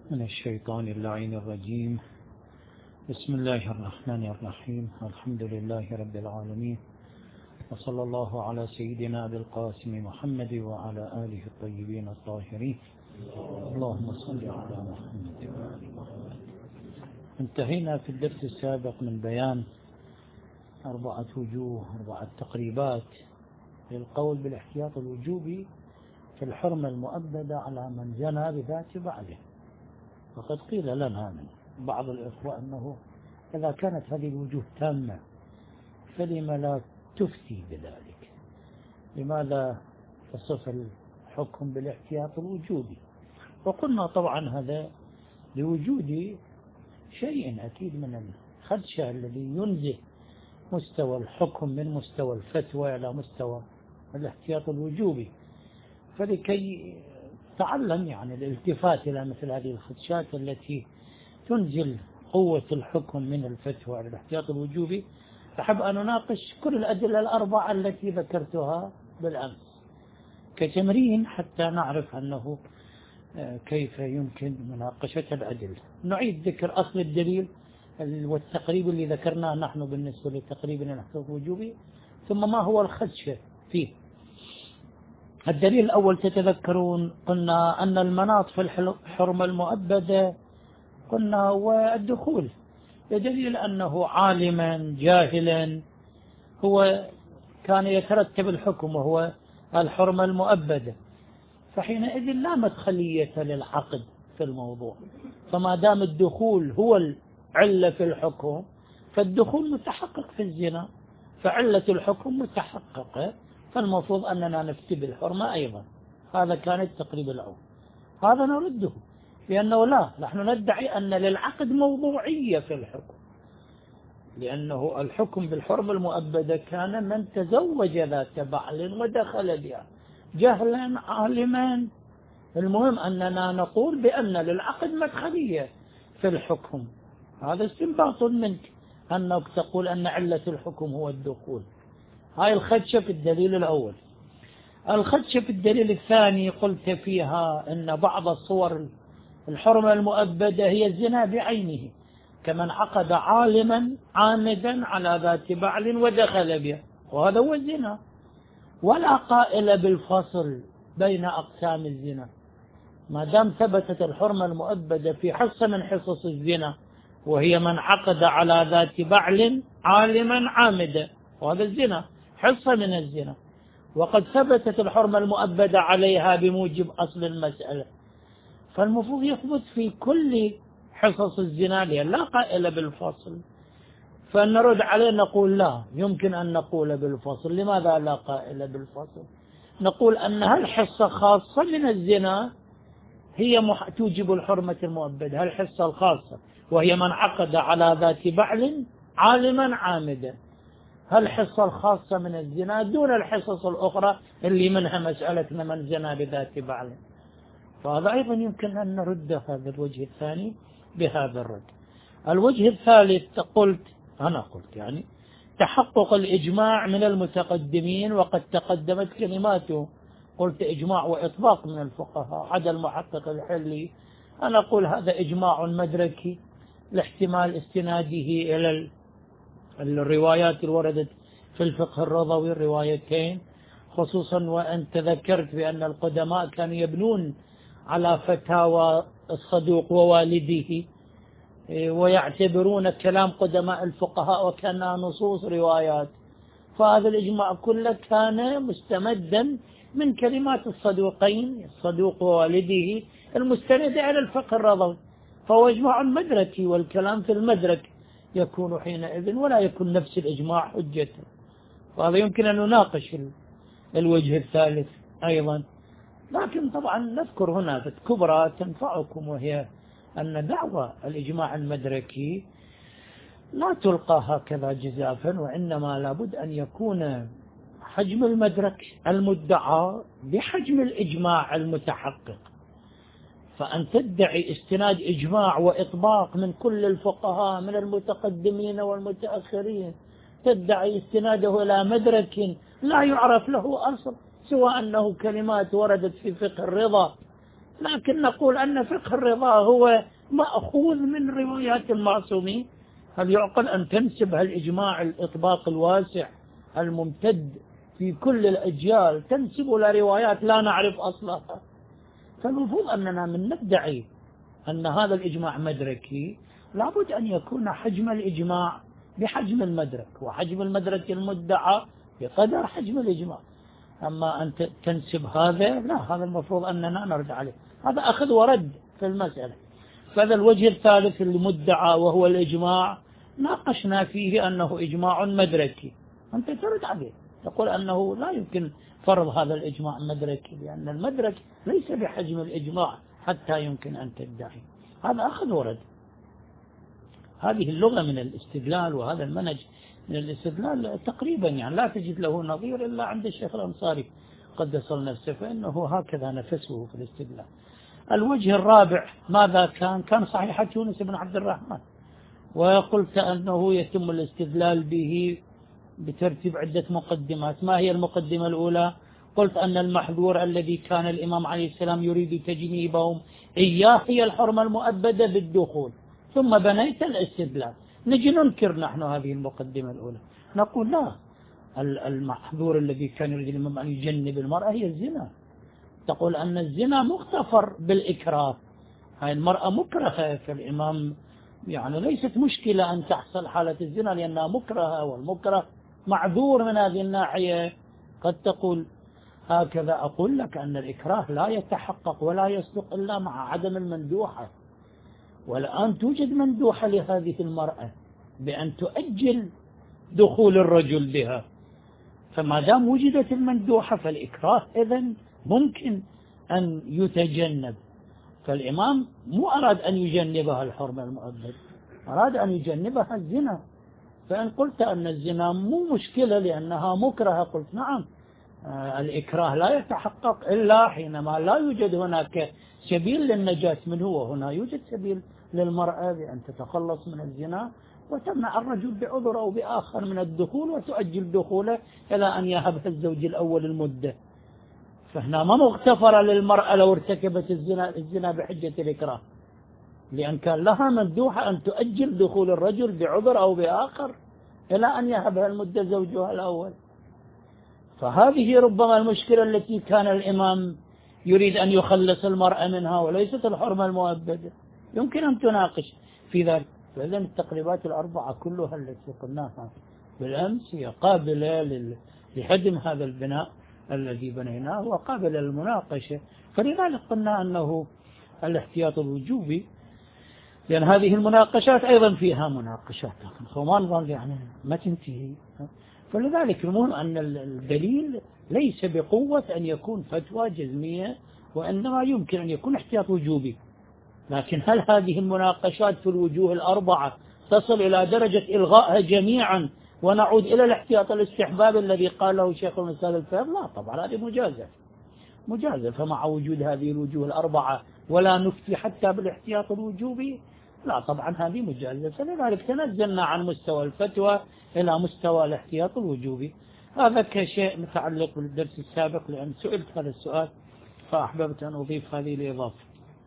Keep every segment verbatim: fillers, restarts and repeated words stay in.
من الشيطان اللعين الرجيم. بسم الله الرحمن الرحيم. الحمد لله رب العالمين، وصلى الله على سيدنا أبي القاسم محمد وعلى آله الطيبين الطاهرين. اللهم صل على محمد وآل محمد. انتهينا في الدرس السابق من بيان أربعة وجوه أربعة تقريبات للقول بالاحتياط الوجوبي في الحرمة المؤبدة على من زنى بذات بعله. وقد قيل لنا من بعض الإخوة أنه إذا كانت هذه الوجوه تامة فلم لا تفتي بذلك؟ لماذا تصف الحكم بالاحتياط الوجوبي؟ وقلنا طبعا هذا لوجود شيء أكيد من الخدشة الذي ينزه مستوى الحكم من مستوى الفتوى إلى مستوى الاحتياط الوجوبي، فلكي تعلم يعني الالتفات إلى مثل هذه الخدشات التي تنزل قوة الحكم من الفتوى إلى الاحتياط الوجوبي، أحب أن أناقش كل الأدلة الأربعة التي ذكرتها بالأمس كتمرين حتى نعرف أنه كيف يمكن مناقشة الأدلة. نعيد ذكر أصل الدليل والتقريب اللي ذكرناه نحن بالنسبة لتقريب الاحتياط الوجوبي، ثم ما هو الخدشة فيه. الدليل الأول تتذكرون قلنا أن المناط في الحرمة المؤبدة قلنا والدخول، بدليل أنه عالما جاهلا هو كان يترتب الحكم وهو الحرمة المؤبدة، فحينئذ لا مدخلية للعقد في الموضوع. فما دام الدخول هو العلة في الحكم فالدخول متحقق في الزنا، فعلة الحكم متحققة، فالمفروض أننا نفتي بالحرمة أيضا. هذا كان التقريب الأول. هذا نرده لأنه لا، نحن ندعي أن للعقد موضوعية في الحكم، لأنه الحكم بالحرمة المؤبدة كان من تزوج ذات بعل ودخل بها جهلا عالما. المهم أننا نقول بأن للعقد مدخلية في الحكم. هذا استنباط منك أنك تقول أن علة الحكم هو الدخول. هاي الخدشة في الدليل الأول. الخدشة في الدليل الثاني قلت فيها أن بعض الصور الحرمة المؤبدة هي الزنا بعينه، كمن عقد عالما عامدا على ذات بعل ودخل بها، وهذا هو الزنا. ولا قائل بالفصل بين أقسام الزنا، ما دام ثبتت الحرمة المؤبدة في حصة من حصص الزنا وهي من عقد على ذات بعل عالما عامدا، وهذا الزنا حصة من الزنا، وقد ثبتت الحرمة المؤبدة عليها بموجب أصل المسألة، فالمفروض يثبت في كل حصص الزنا لها، لا قائل بالفصل. فنرد عليه نقول لا، يمكن أن نقول بالفصل. لماذا لا قائل بالفصل؟ نقول أن هالحصة خاصة من الزنا هي مح... توجب الحرمة المؤبدة، هالحصة الخاصة وهي من عقد على ذات بعل عالما عامدا، هالحصة الخاصة من الزنا دون الحصص الأخرى اللي منها مسألتنا من زنا بذات بعل. فهذا أيضا يمكن أن نرد هذا الوجه الثاني بهذا الرد. الوجه الثالث قلت أنا قلت يعني تحقق الإجماع من المتقدمين، وقد تقدمت كلماته. قلت إجماع وإطباق من الفقهاء عدا المحقق الحلي. أنا أقول هذا إجماع مدركي لاحتمال استناده إلى الروايات الوردت في الفقه الرضوي، الروايتين خصوصا وأن تذكرت بأن القدماء كانوا يبنون على فتاوى الصدوق ووالده ويعتبرون كلام قدماء الفقهاء وكأنها نصوص روايات، فهذا الإجماع كله كان مستمدا من كلمات الصدوقين الصدوق ووالده المستندة على الفقه الرضوي، فهو إجماع مدركي، والكلام في المدرك يكون حينئذ ولا يكون نفس الإجماع حجة. وهذا يمكن أن نناقش الوجه الثالث أيضا، لكن طبعا نذكر هنا كبرى تنفعكم، وهي أن دعوى الإجماع المدركي لا تلقى هكذا جزافا، وإنما لابد أن يكون حجم المدرك المدعى بحجم الإجماع المتحقق. فأن تدعي استناد إجماع وإطباق من كل الفقهاء من المتقدمين والمتأخرين، تدعي استناده إلى مدرك لا يعرف له أصل سوى أنه كلمات وردت في فقه الرضا لكن نقول أن فقه الرضا هو مأخوذ من روايات المعصومين. هل يعقل أن تنسب هالإجماع الإطباق الواسع الممتد في كل الأجيال تنسب إلى روايات لا نعرف أصلها؟ فالمفروض أننا من ندعي أن هذا الإجماع مدركي لابد أن يكون حجم الإجماع بحجم المدرك، وحجم المدرك المدعى بقدر حجم الإجماع. أما أن تنسب هذا، لا، هذا المفروض أننا نرد عليه. هذا أخذ ورد في المسألة. فهذا الوجه الثالث المدعى وهو الإجماع ناقشنا فيه أنه إجماع مدركي، أنت ترد عليه تقول أنه لا يمكن فرض هذا الإجماع مدركي، لأن المدرك ليس بحجم الإجماع حتى يمكن أن تدعي. هذا أخذ ورد. هذه اللغة من الاستدلال وهذا المنهج من الاستدلال تقريبا يعني لا تجد له نظير إلا عند الشيخ الأنصاري قدس الله نفسه، فإنه هكذا نفسه في الاستدلال. الوجه الرابع ماذا كان؟ كان صحيحة يونس بن عبد الرحمن، وقلت أنه يتم الاستدلال به بترتيب عدة مقدمات. ما هي المقدمة الأولى؟ قلت أن المحذور الذي كان الإمام عليه السلام يريد تجنيبهم إياه هي الحرمة المؤبدة بالدخول، ثم بنيت الاستدلال. نجي ننكر نحن هذه المقدمة الأولى، نقول لا، المحذور الذي كان يريد الإمام أن يجنب المرأة هي الزنا. تقول أن الزنا مغتفر بالإكراه، هاي المرأة مكرهة، فالإمام يعني ليست مشكلة أن تحصل حالة الزنا لأنها مكرهة، والمكره معذور من هذه الناحية. قد تقول هكذا، أقول لك أن الإكراه لا يتحقق ولا يصدق إلا مع عدم المندوحة، والآن توجد مندوحة لهذه المرأة بأن تؤجل دخول الرجل بها، فما دام وجدت المندوحة فالإكراه إذن ممكن أن يتجنب. فالإمام مو أراد أن يجنبها الحرمة المؤبدة، أراد أن يجنبها الزنا. فإن قلت أن الزنا مو مشكلة لأنها مكرهة، قلت نعم، آه الإكراه لا يتحقق إلا حينما لا يوجد هناك سبيل للنجاة منه، وهنا يوجد سبيل للمرأة بأن تتخلص من الزنا وتمنع الرجل بعذر أو بآخر من الدخول وتؤجل دخوله إلى أن يهبها الزوج الأول المدة. فهنا ما مغتفر للمرأة لو ارتكبت الزنا, الزنا بحجة الإكراه، لأن كان لها مندوحة أن تؤجل دخول الرجل بعذر أو بآخر إلى أن يهبها المدة زوجها الأول. فهذه ربما المشكلة التي كان الإمام يريد أن يخلص المرأة منها، وليست الحرمة المؤبدة. يمكن أن تناقش في ذلك. فإذن التقريبات الأربعة كلها التي قلناها بالأمس هي قابلة لهدم هذا البناء الذي بنيناه وقابلة للمناقشة. فلذلك قلنا أنه الاحتياط الوجوبي، لأن هذه المناقشات أيضا فيها مناقشات وما نظل يعني ما تنتهي. فلذلك المهم أن الدليل ليس بقوة أن يكون فتوى جزمية، وإنما يمكن أن يكون احتياط وجوبي. لكن هل هذه المناقشات في الوجوه الأربعة تصل إلى درجة إلغائها جميعا ونعود إلى الاحتياط الاستحباب الذي قاله شيخ الإسلام الفهم؟ لا طبعا، هذه مجازة مجازة. فمع وجود هذه الوجوه الأربعة ولا نفتي حتى بالاحتياط الوجوبي، لا طبعا هذه مجازة. فلذلك تنزلنا عن مستوى الفتوى إلى مستوى الاحتياط الوجوبي. هذا كشيء متعلق بالدرس السابق، لأن سئلت هذا السؤال فأحببت أن أضيف هذه الإضافة.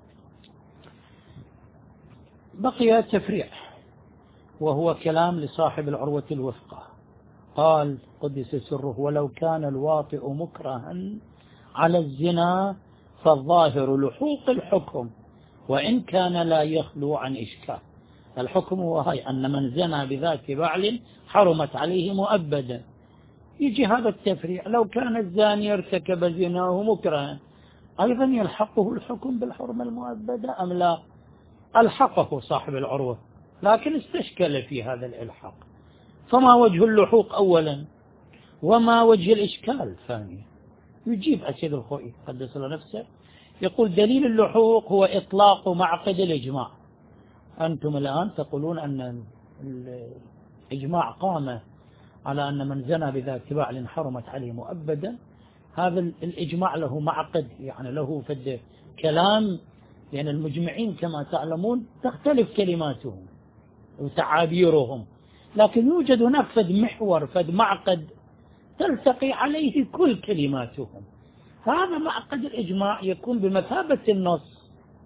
بقي تفريع، وهو كلام لصاحب العروة الوثقى. قال قدس سره: ولو كان الواطئ مكرها على الزنا فالظاهر لحوق الحكم وإن كان لا يخلو عن إشكال. الحكم هو هاي أن من زنى بذات بعل حرمت عليه مؤبدا. يجي هذا التفريع: لو كان الزاني ارتكب زناه مكرها أيضا يلحقه الحكم بالحرمة المؤبدة أم لا؟ ألحقه صاحب العروة، لكن استشكل في هذا الإلحاق. فما وجه اللحوق أولا، وما وجه الإشكال ثانيا؟ يجيب السيد الخوئي قدس الله نفسه، يقول: دليل اللحوق هو إطلاق معقد الإجماع. أنتم الآن تقولون أن الإجماع قام على أن من زنى بذات بعل حرمت عليه مؤبدا. هذا الإجماع له معقد، يعني له فد كلام، لأن يعني المجمعين كما تعلمون تختلف كلماتهم وتعابيرهم، لكن يوجد هناك فد محور، فد معقد تلتقي عليه كل كلماتهم. هذا معقد الإجماع يكون بمثابة النص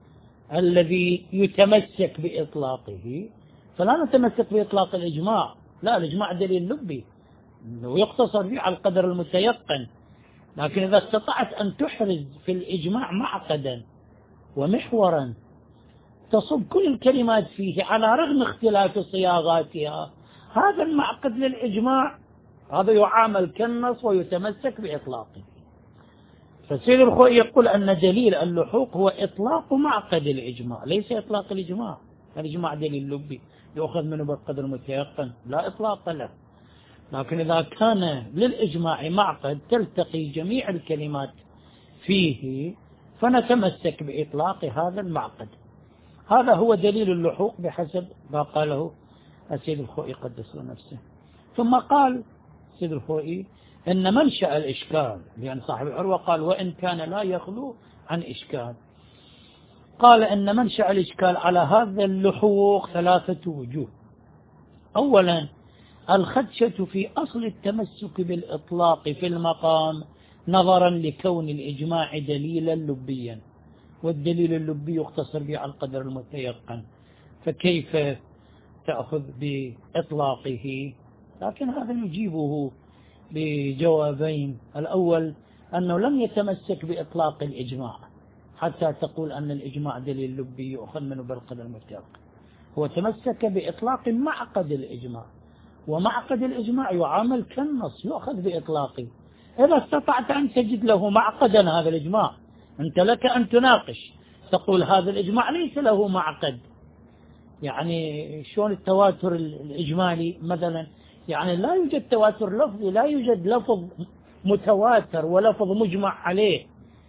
الذي يتمسك بإطلاقه، فلا نتمسك بإطلاق الإجماع، لا، الإجماع دليل لبي ويقتصر فيه على القدر المتيقن. لكن إذا استطعت أن تحرز في الإجماع معقدا ومحورا تصب كل الكلمات فيه على رغم اختلاف صياغاتها، هذا المعقد للإجماع، هذا يعامل كالنص ويتمسك بإطلاقه. فالسيد الخوئي يقول أن دليل اللحوق هو إطلاق معقد الإجماع، ليس إطلاق الإجماع. الإجماع دليل لبي يؤخذ منه بالقدر المتيقن، لا إطلاق له. لكن إذا كان للإجماع معقد تلتقي جميع الكلمات فيه، فنتمسك بإطلاق هذا المعقد. هذا هو دليل اللحوق بحسب ما قاله السيد الخوئي قدس نفسه. ثم قال السيد الخوئي إن منشأ الإشكال، لأن صاحب العروة قال وإن كان لا يخلو عن إشكال، قال إن منشأ الإشكال على هذا اللحوق ثلاثة وجوه. أولا الخدشة في أصل التمسك بالإطلاق في المقام نظرا لكون الإجماع دليلا لبيا، والدليل اللبي يقتصر به على القدر المتيقن، فكيف تأخذ بإطلاقه؟ لكن هذا يجيبه بجوابين. الأول أنه لم يتمسك بإطلاق الإجماع حتى تقول أن الإجماع دليل لبي يؤخذ منه بالقدر المتيقن، هو تمسك بإطلاق معقد الإجماع، ومعقد الإجماع يعامل كالنص يؤخذ بإطلاقه. إذا استطعت أن تجد له معقدا هذا الإجماع، أنت لك أن تناقش، تقول هذا الإجماع ليس له معقد. يعني شلون التواتر الإجمالي مثلا؟ يعني لا يوجد تواتر لفظي، لا يوجد لفظ متواتر ولفظ مجمع عليه.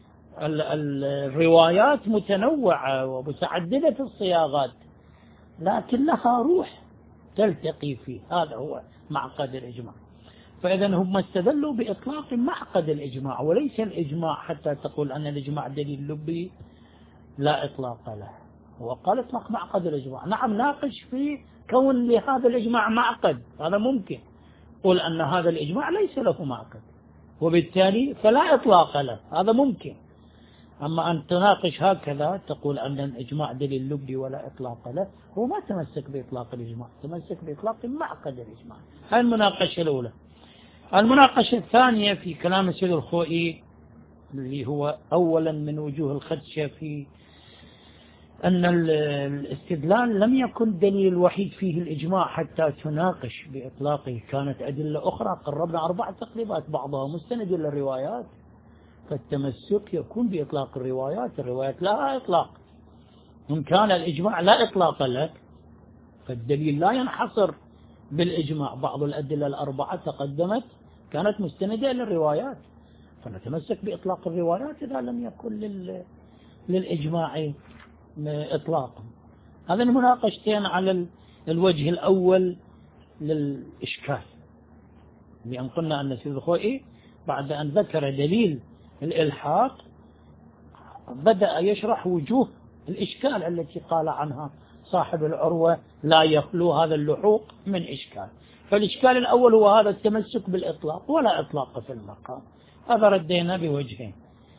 الروايات متنوعة ومتعددة الصياغات، لكن لها روح تلتقي فيه، هذا هو معقد الإجماع. فإذا هم استدلوا بإطلاق معقد الإجماع وليس الإجماع حتى تقول أن الإجماع دليل لبي لا إطلاق له. وقال إطلاق معقد الإجماع، نعم ناقش في كون لهذا الإجماع معقد، هذا ممكن، قل أن هذا الإجماع ليس له معقد وبالتالي فلا إطلاق له، هذا ممكن. أما أن تناقش هكذا تقول أن الإجماع دليل لبي ولا إطلاق له، هو ما تمسك بإطلاق الإجماع، تمسك بإطلاق معقد الإجماع. هذه المناقشة الأولى. المناقشة الثانية في كلام السيد الخوئي اللي هو أولا من وجوه الخدشة في أن الاستدلال لم يكن دليل الوحيد فيه الإجماع حتى تناقش بإطلاقه، كانت أدلة أخرى، قربنا أربع تقريبات بعضها مستند إلى الروايات، فالتمسك يكون بإطلاق الروايات، الروايات لا إطلاق. إن كان الإجماع لا إطلاق لك فالدليل لا ينحصر بالإجماع، بعض الأدلة الأربعة تقدمت كانت مستندة إلى الروايات، فنتمسك بإطلاق الروايات إذا لم يكن لل... للإجماع إطلاقا. هذا المناقشتين على الوجه الأول للإشكال، لأن قلنا أن السيد الخوئي بعد أن ذكر دليل الإلحاق بدأ يشرح وجوه الإشكال التي قال عنها صاحب العروة لا يخلو هذا اللحوق من إشكال. فالإشكال الأول هو هذا التمسك بالإطلاق ولا إطلاق في المقام، هذا ردينا بوجهين.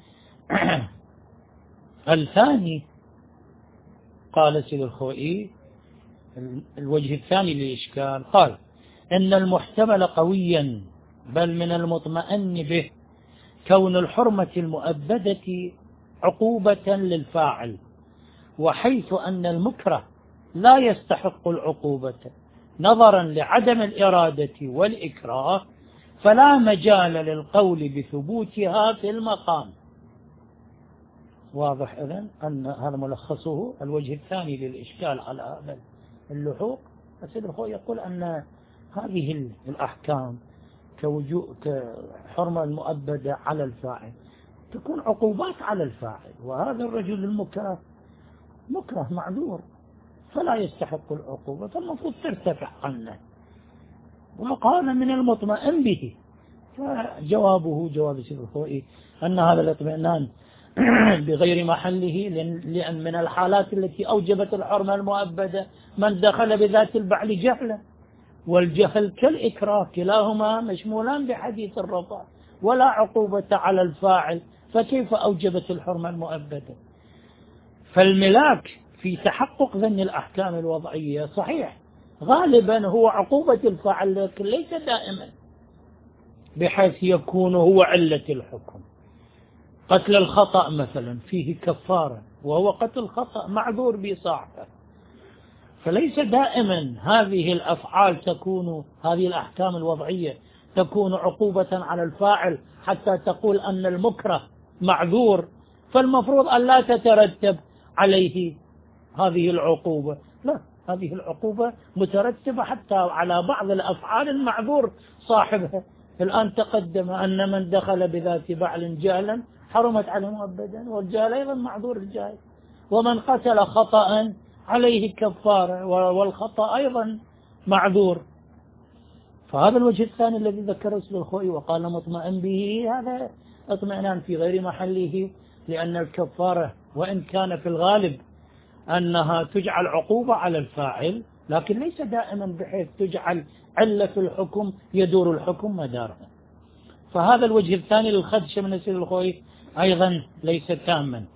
الثاني قال سيد الخوئي الوجه الثاني للإشكال، قال إن المحتمل قويا بل من المطمئن به كون الحرمة المؤبدة عقوبة للفاعل، وحيث أن المكره لا يستحق العقوبة نظرا لعدم الإرادة والإكراه، فلا مجال للقول بثبوتها في المقام. واضح إذن أن هذا ملخصه الوجه الثاني للإشكال على هذا اللحوق. السيد الخوئي يقول أن هذه الأحكام كوجوء كحرمة المؤبدة على الفاعل تكون عقوبات على الفاعل، وهذا الرجل المكره مكره معذور فلا يستحق العقوبة، فالمفروض ترتفع عنه، وقال من المطمئن به. فجوابه جواب السيد الخوئي أن هذا الاطمئنان بغير محله، لأن من الحالات التي أوجبت الحرمة المؤبدة من دخل بذات البعل جهلا، والجهل كالإكراه كلاهما مشمولان بحديث الرفع، ولا عقوبة على الفاعل فكيف أوجبت الحرمة المؤبدة؟ فالملاك في تحقق ذن الأحكام الوضعية صحيح غالبا هو عقوبة الفاعل، لكن ليس دائما، بحيث يكون هو علة الحكم. قتل الخطأ مثلا فيه كفارة، وهو قتل خطأ معذور بصاحبه، فليس دائما هذه الأفعال تكون، هذه الأحكام الوضعية تكون عقوبة على الفاعل حتى تقول أن المكره معذور فالمفروض أن لا تترتب عليه هذه العقوبة. لا، هذه العقوبة مترتبة حتى على بعض الأفعال المعذور صاحبها. الآن تقدم أن من دخل بذات بعل جهلا حرمت عليه مؤبدا، والجهل أيضا معذور الجاهل، ومن قتل خطأ عليه كفارة، والخطأ أيضا معذور. فهذا الوجه الثاني الذي ذكره سيد الخوئي وقال مطمئن به، هذا اطمئنان في غير محله، لأن الكفارة وإن كان في الغالب أنها تجعل عقوبة على الفاعل، لكن ليس دائما بحيث تجعل علة الحكم يدور الحكم مدارها. فهذا الوجه الثاني للخدش من سيد الخوئي أيضا ليس تاما.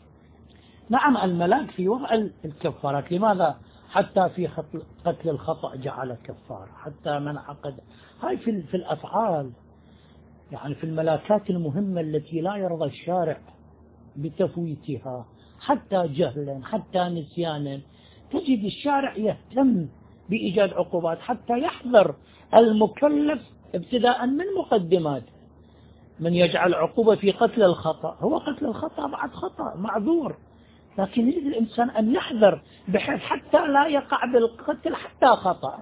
نعم الملاك في وضع الكفارات، لماذا حتى في قتل الخطأ جعل كفارة، حتى من عقد، هاي في, في الأفعال، يعني في الملاكات المهمة التي لا يرضى الشارع بتفويتها حتى جهلا حتى نسيانا، تجد الشارع يهتم بإيجاد عقوبات حتى يحذر المكلف ابتداء من مقدمات. من يجعل عقوبة في قتل الخطأ، هو قتل الخطأ بعد خطأ معذور، لكن يريد الإنسان أن يحذر بحيث حتى لا يقع بالقتل حتى خطأ.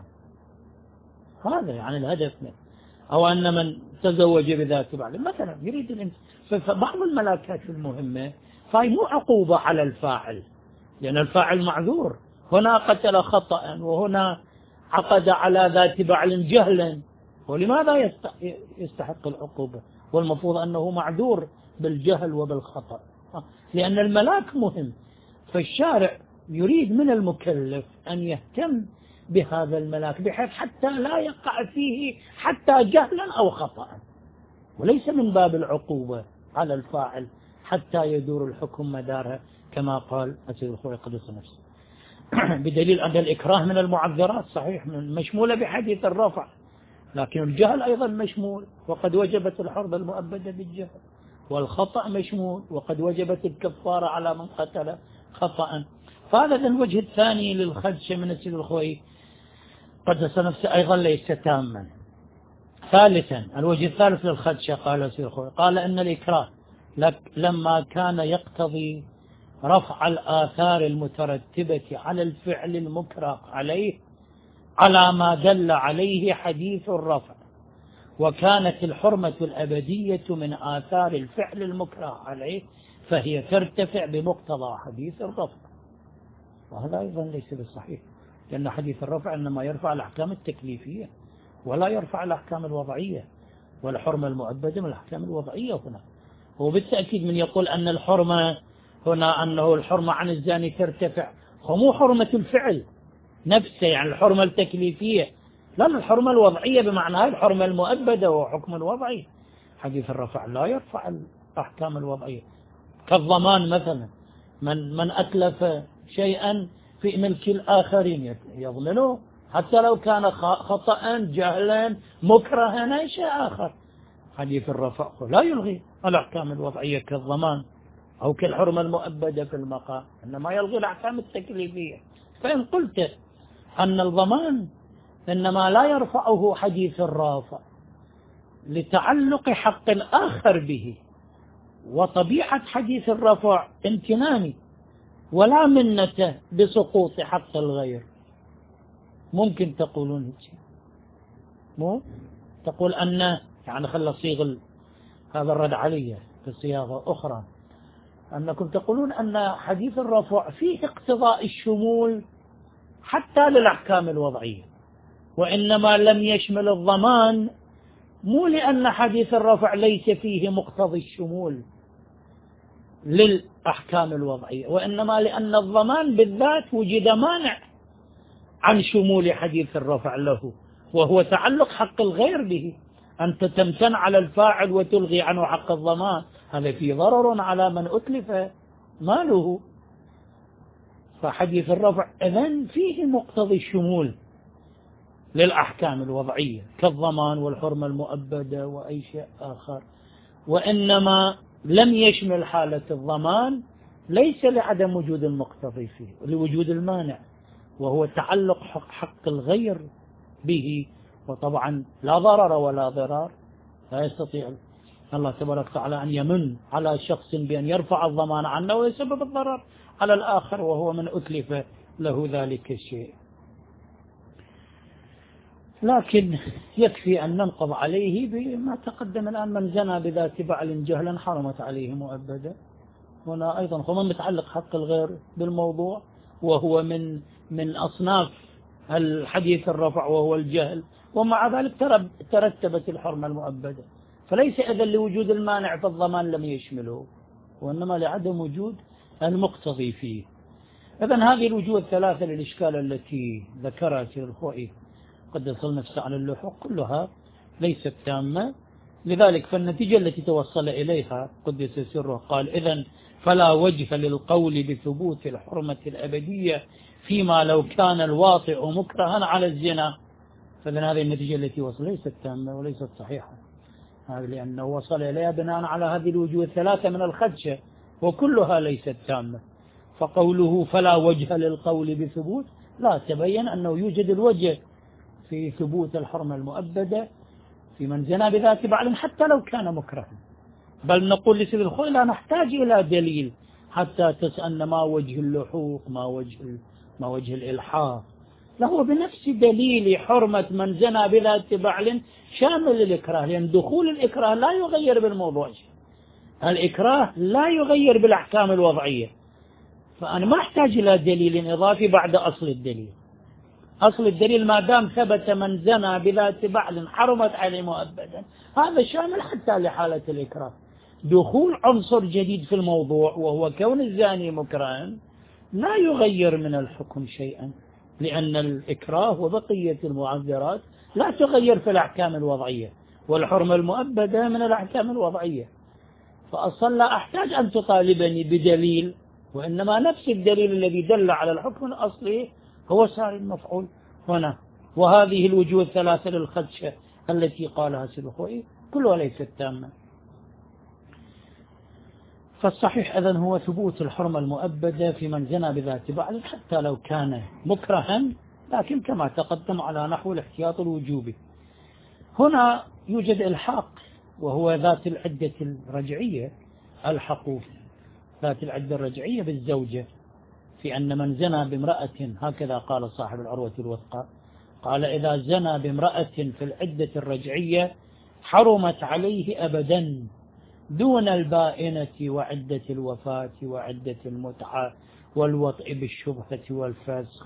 هذا يعني الهدف منه. أو أن من تزوج بذات بعل مثلا يريد الإنسان. فبعض الملاكات المهمة فهي مو عقوبة على الفاعل، لأن الفاعل معذور، هنا قتل خطأ وهنا عقد على ذات بعل جهلا، ولماذا يستحق العقوبة والمفروض أنه معذور بالجهل وبالخطأ؟ لأن الملاك مهم، فالشارع يريد من المكلف أن يهتم بهذا الملاك بحيث حتى لا يقع فيه حتى جهلا أو خطأ، وليس من باب العقوبة على الفاعل حتى يدور الحكم مدارها كما قال سيد الخوئي قدس نفسه. بدليل أن الإكراه من المعذرات صحيح مشمولة بحديث الرفع، لكن الجهل أيضا مشمول، وقد وجبت الحرب المؤبدة بالجهل، والخطأ مشمول، وقد وجبت الكفارة على من قتل خطأ. فهذا الوجه الثاني للخدش من السيد الخوئي قدس نفسه أيضا ليس تاما. ثالثا الوجه الثالث للخدش قال السيد الخوئي قال أن الإكراه لما كان يقتضي رفع الآثار المترتبة على الفعل المكره عليه على ما دل عليه حديث الرفع، وكانت الحرمة الأبدية من آثار الفعل المكره عليه، فهي ترتفع بمقتضى حديث الرفع. وهذا أيضا ليس بالصحيح، لأن حديث الرفع إنما يرفع الأحكام التكليفية ولا يرفع الأحكام الوضعية، والحرمة المؤبدة من الأحكام الوضعية هنا. وبالتأكيد من يقول أن الحرمة هنا أنه الحرمة عن الزاني ترتفع، ومو حرمة الفعل نفسه يعني الحرمة التكليفية، لا الحرمة الوضعية بمعنى الحرمة المؤبدة وحكم الوضعي. حديث الرفع لا يرفع الأحكام الوضعية، كالضمان مثلا، من من أتلف شيئا في ملك الآخرين يضمنه حتى لو كان خطأ جهلا مكرها أي شيء آخر. حديث الرفع لا يلغي الأحكام الوضعية كالضمان أو كالحرمة المؤبدة في المقام، إنما يلغي الأحكام التكليفية. فإن قلت أن الضمان إنما لا يرفعه حديث الرافع لتعلق حق الآخر به، وطبيعة حديث الرفع امتناني ولا منة بسقوط حق الغير، ممكن تقولون هيك، مو تقول أن يعني خلى صيغ هذا الرد عليه في صياغة أخرى، أنكم تقولون أن حديث الرفع فيه اقتضاء الشمول حتى للأحكام الوضعية، وإنما لم يشمل الضمان، مو لأن حديث الرفع ليس فيه مقتضي الشمول للأحكام الوضعية، وإنما لأن الضمان بالذات وجد مانع عن شمول حديث الرفع له، وهو تعلق حق الغير به. أنت تمتن على الفاعل وتلغي عنه حق الضمان، هذا فيه ضرر على من أتلف ماله. فحديث الرفع إذن فيه مقتضي الشمول للأحكام الوضعية كالضمان والحرمة المؤبدة وأي شيء آخر، وإنما لم يشمل حالة الضمان ليس لعدم وجود المقتضي فيه، لوجود المانع وهو تعلق حق, حق الغير به. وطبعا لا ضرر ولا ضرار، لا يستطيع الله تبارك وتعالى أن يمن على شخص بأن يرفع الضمان عنه ويسبب الضرر على الآخر وهو من أتلف له ذلك الشيء. لكن يكفي أن ننقض عليه بما تقدم الآن: من زنى بذات بعل جهلا حرمت عليه مؤبدا. هنا أيضا هو متعلق حق الغير بالموضوع، وهو من من أصناف الحديث الرفع وهو الجهل، ومع ذلك ترتبت الحرمة المؤبدة. فليس إذن لوجود المانع في الضمان لم يشمله، وإنما لعدم وجود المقتضي فيه. إذن هذه الوجوه الثلاثة للإشكال التي ذكرها سيد الخوئي قدس نفسه على اللحوق كلها ليست تامة. لذلك فالنتيجة التي توصل إليها قدس سره قال: إذن فلا وجه للقول بثبوت الحرمة الأبدية فيما لو كان الواطئ مكرها على الزنا. فإذن هذه النتيجة التي وصل ليست تامة وليست صحيحة، هذا لأنه وصل إليها بناء على هذه الوجوه الثلاثة من الخدشة وكلها ليست تامة. فقوله فلا وجه للقول بثبوت لا تبين أنه يوجد الوجه في ثبوت الحرمة المؤبدة في من زنا بذات بعل حتى لو كان مكرها، بل نقول لسيد الخوئي لا نحتاج إلى دليل حتى تسألنا ما وجه اللحوق، ما وجه ما وجه الإلحاق. له بنفس دليل حرمة من زنا بذات بعل شامل للإكراه، لأن دخول الإكراه لا يغير بالموضوع شيء، الإكراه لا يغير بالأحكام الوضعية. فأنا ما أحتاج إلى دليل إضافي بعد أصل الدليل. أصل الدليل ما دام ثبت من زنا بذات بعل حرمت عليه مؤبدا، هذا شامل حتى لحالة الإكراه. دخول عنصر جديد في الموضوع وهو كون الزاني مكرها لا يغير من الحكم شيئا، لأن الإكراه وبقية المعذرات لا تغير في الأحكام الوضعية، والحرمة المؤبدة من الأحكام الوضعية. فأصلا لا أحتاج أن تطالبني بدليل، وإنما نفس الدليل الذي دل على الحكم الأصلي هو سار المفعول هنا. وهذه الوجوه الثلاثة للخدشة التي قالها سيد الخوئي كلها ليست تامة. فالصحيح إذن هو ثبوت الحرمة المؤبدة في من زنى بذات بعل حتى لو كان مكرها، لكن كما تقدم على نحو الاحتياط الوجوبي. هنا يوجد إلحاق وهو ذات العدة الرجعية، ألحقوا ذات العدة الرجعية بالزوجة في أن من زنى بامرأة، هكذا قال صاحب العروة الوثقى، قال: إذا زنى بامرأة في العدة الرجعية حرمت عليه أبدا دون البائنة وعدة الوفاة وعدة المتعة والوطء بالشبهة والفسخ.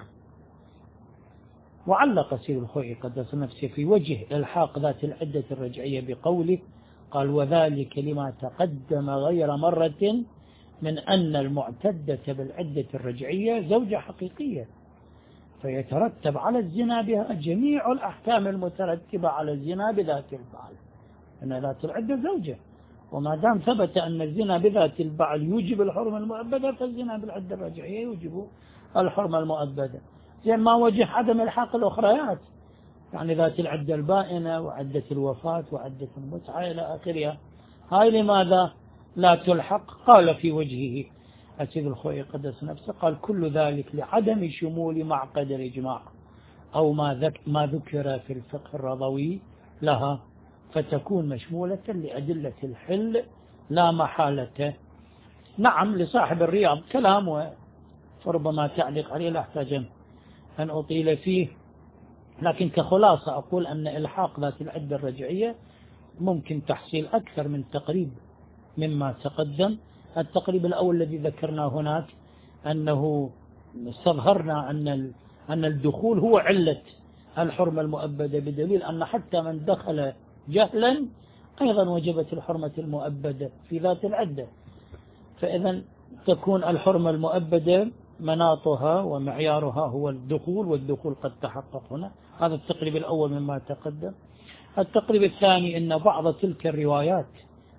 وعلق سيد الخوئي قدس نفسه في وجه إلحاق ذات العدة الرجعية بقوله، قال: وذلك لما تقدم غير مرة من أن المعتدة بالعدة الرجعية زوجة حقيقية، فيترتب على الزنا بها جميع الأحكام المترتبة على الزنا بذات البعل، أن ذات العدة زوجة، وما دام ثبت أن الزنا بذات البعل يوجب الحرمة المؤبدة فالزنا بالعدة الرجعية يوجب الحرمة المؤبدة. زين ما وجه عدم الحاق الأخريات، يعني ذات العدة البائنة وعدة الوفاة وعدة المتعة إلى آخرها، هاي لماذا لا تلحق؟ قال في وجهه السيد الخوئي قدس نفسه، قال: كل ذلك لعدم شمول معقد الإجماع أو ما, ذك ما ذكر في الفقه الرضوي لها، فتكون مشمولة لأدلة الحل لا محالة. نعم، لصاحب الرياض كلام وربما تعليق عليه لا أحتاج أن أطيل فيه، لكن كخلاصة أقول أن إلحاق ذات العدة الرجعية ممكن تحصيل أكثر من تقريب مما تقدم. التقريب الأول الذي ذكرناه هناك أنه استظهرنا أن أن الدخول هو علة الحرمة المؤبدة، بدليل أن حتى من دخل جهلا أيضا وجبت الحرمة المؤبدة في ذات العدة. فإذا تكون الحرمة المؤبدة مناطها ومعيارها هو الدخول، والدخول قد تحقق هنا. هذا التقريب الأول مما تقدم. التقريب الثاني أن بعض تلك الروايات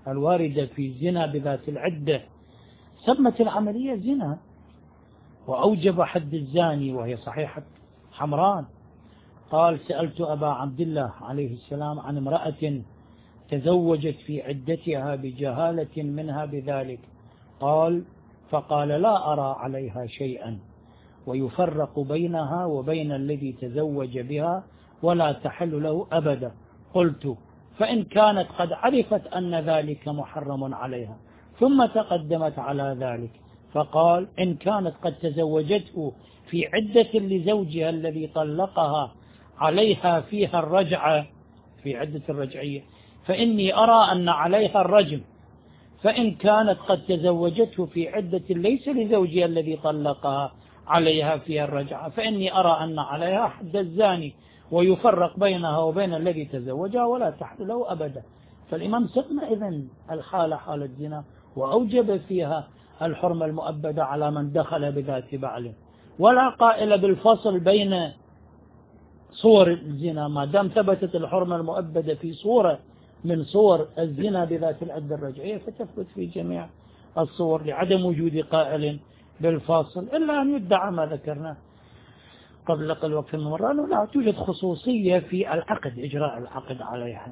الواردة في الزنا بذات العدة سمت العملية زنا وأوجب حد الزاني، وهي صحيحة حمران. قال: سألت أبا عبد الله عليه السلام عن امرأة تزوجت في عدتها بجهالة منها بذلك، قال: فقال: لا أرى عليها شيئا، ويفرق بينها وبين الذي تزوج بها ولا تحل له أبدا. قلت: فإن كانت قد عرفت أن ذلك محرم عليها ثم تقدمت على ذلك، فقال: إن كانت قد تزوجته في عدة لزوجها الذي طلقها عليها فيها الرجعة، في عدة الرجعية، فإني أرى أن عليها الرجم. فإن كانت قد تزوجته في عدة ليس لزوجها الذي طلقها عليها فيها الرجعة، فإني أرى أن عليها حد الزاني، ويفرق بينها وبين الذي تزوجها ولا تحل له أبدا. فالإمام سمى إذن الحالة حالة زنا، وأوجب فيها الحرمة المؤبدة على من دخل بذات بعله، ولا قائل بالفصل بين صور الزنا. ما دام ثبتت الحرمة المؤبدة في صورة من صور الزنا بذات العدة الرجعية فتثبت في جميع الصور، لعدم وجود قائل بالفاصل، إلا أن يدعى ما ذكرنا قبل قل وقت المرة أنه لا توجد خصوصية في العقد، إجراء العقد عليها.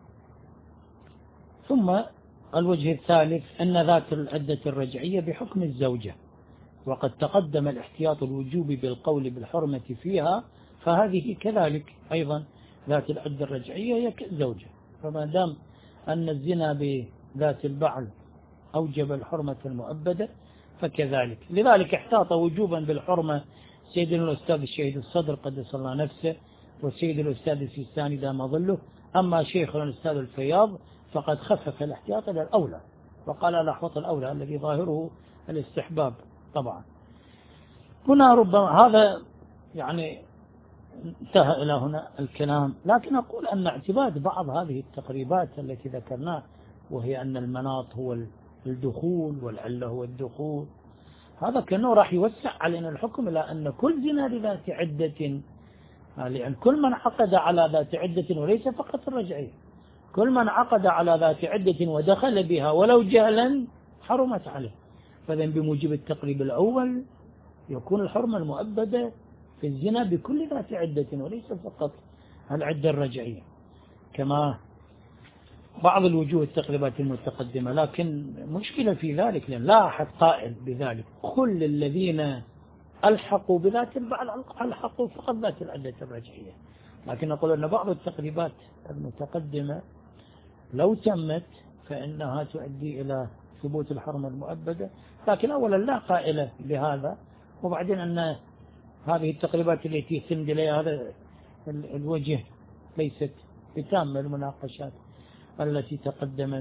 ثم الوجه الثالث أن ذات العدة الرجعية بحكم الزوجة، وقد تقدم الاحتياط الوجوبي بالقول بالحرمة فيها، فهذه كذلك أيضا ذات العدة الرجعية هي كالزوجة. فما دام أن الزنا بذات البعل أوجب الحرمة المؤبدة فكذلك. لذلك احتاط وجوبا بالحرمة سيدنا الأستاذ الشهيد الصدر قدس الله نفسه، والسيد الأستاذ السيستاني دام ظله. أما شيخنا الأستاذ الفياض فقد خفف الاحتياط إلى الأولى، وقال الأحوط الأولى الذي ظاهره الاستحباب. طبعا هنا ربما هذا يعني انتهى إلى هنا الكلام، لكن أقول أن اعتباد بعض هذه التقريبات التي ذكرناها، وهي أن المناط هو الدخول والعلة هو الدخول، هذا كأنه راح يوسع علينا الحكم إلى أن كل زنا لذات عدة، لأن كل من عقد على ذات عدة وليس فقط الرجعية، كل من عقد على ذات عدة ودخل بها ولو جهلا حرمت عليه. فإذن بموجب التقريب الأول يكون الحرمة المؤبدة في الزنا بكل ذات عدة وليس فقط العدة الرجعية، كما بعض الوجوه التقريبات المتقدمة. لكن مشكلة في ذلك، لأن لا أحد قائل بذلك، كل الذين ألحقوا بذات البعل ألحقوا فقط ذات العدة الرجعية. لكن نقول أن بعض التقريبات المتقدمة لو تمت فإنها تؤدي إلى ثبوت الحرمة المؤبدة، لكن أولا لا قائلة بهذا، وبعدين أن هذه التقريبات التي يتم إليها هذا الوجه ليست بتامة المناقشات التي تقدمت.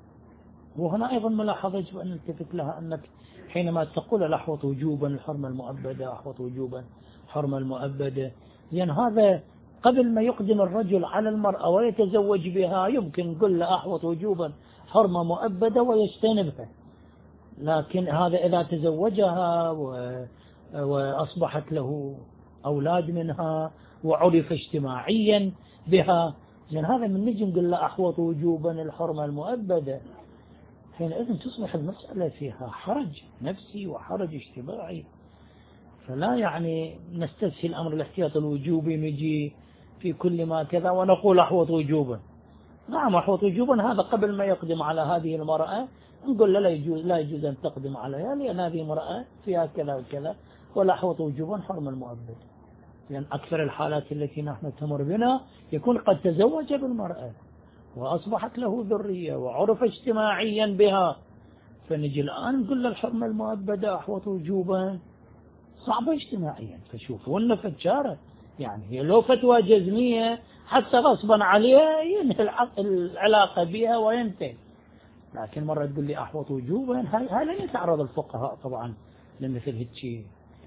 وهنا أيضا ملاحظة يجب أن نلتفت لها، أنك حينما تقول الأحوط وجوبا الحرمة المؤبدة، أحوط وجوبا الحرمة المؤبدة، لأن هذا قبل ما يقدم الرجل على المرأة ويتزوج بها يمكن نقول له أحوط وجوبا حرمة مؤبدة ويجتنبها. لكن هذا إذا تزوجها و... وأصبحت له أولاد منها وعرف اجتماعيا بها، لأن هذا من نجي نقول له أحوط وجوبا الحرمة المؤبدة، حينئذ تصبح المسألة فيها حرج نفسي وحرج اجتماعي. فلا يعني نستسهل أمر الاحتياط الوجوبي نجي في كل ما كذا ونقول أحوط وجوبا. نعم أحوط وجوبا هذا قبل ما يقدم على هذه المرأة نقول لا يجوز لا يجوز أن تقدم عليها، لأن هذه امرأة فيها كذا وكذا، ولا أحوط وجوبا حرم المؤبد. لأن أكثر الحالات التي نحن تمر بنا يكون قد تزوج بالمرأة وأصبحت له ذرية وعرف اجتماعيا بها، فنجي الآن نقول الحرمة المؤبدة أحوط وجوبا صعبة اجتماعيا. فشوفوا لنا فتشارة، يعني هي لو فتوى جزمية حتى غصبا عليها ينهي العلاقة بها وينتهي، لكن مرة تقول لي أحوط وجوبا، هاي لن يتعرض الفقهاء طبعا لمثل هالشيء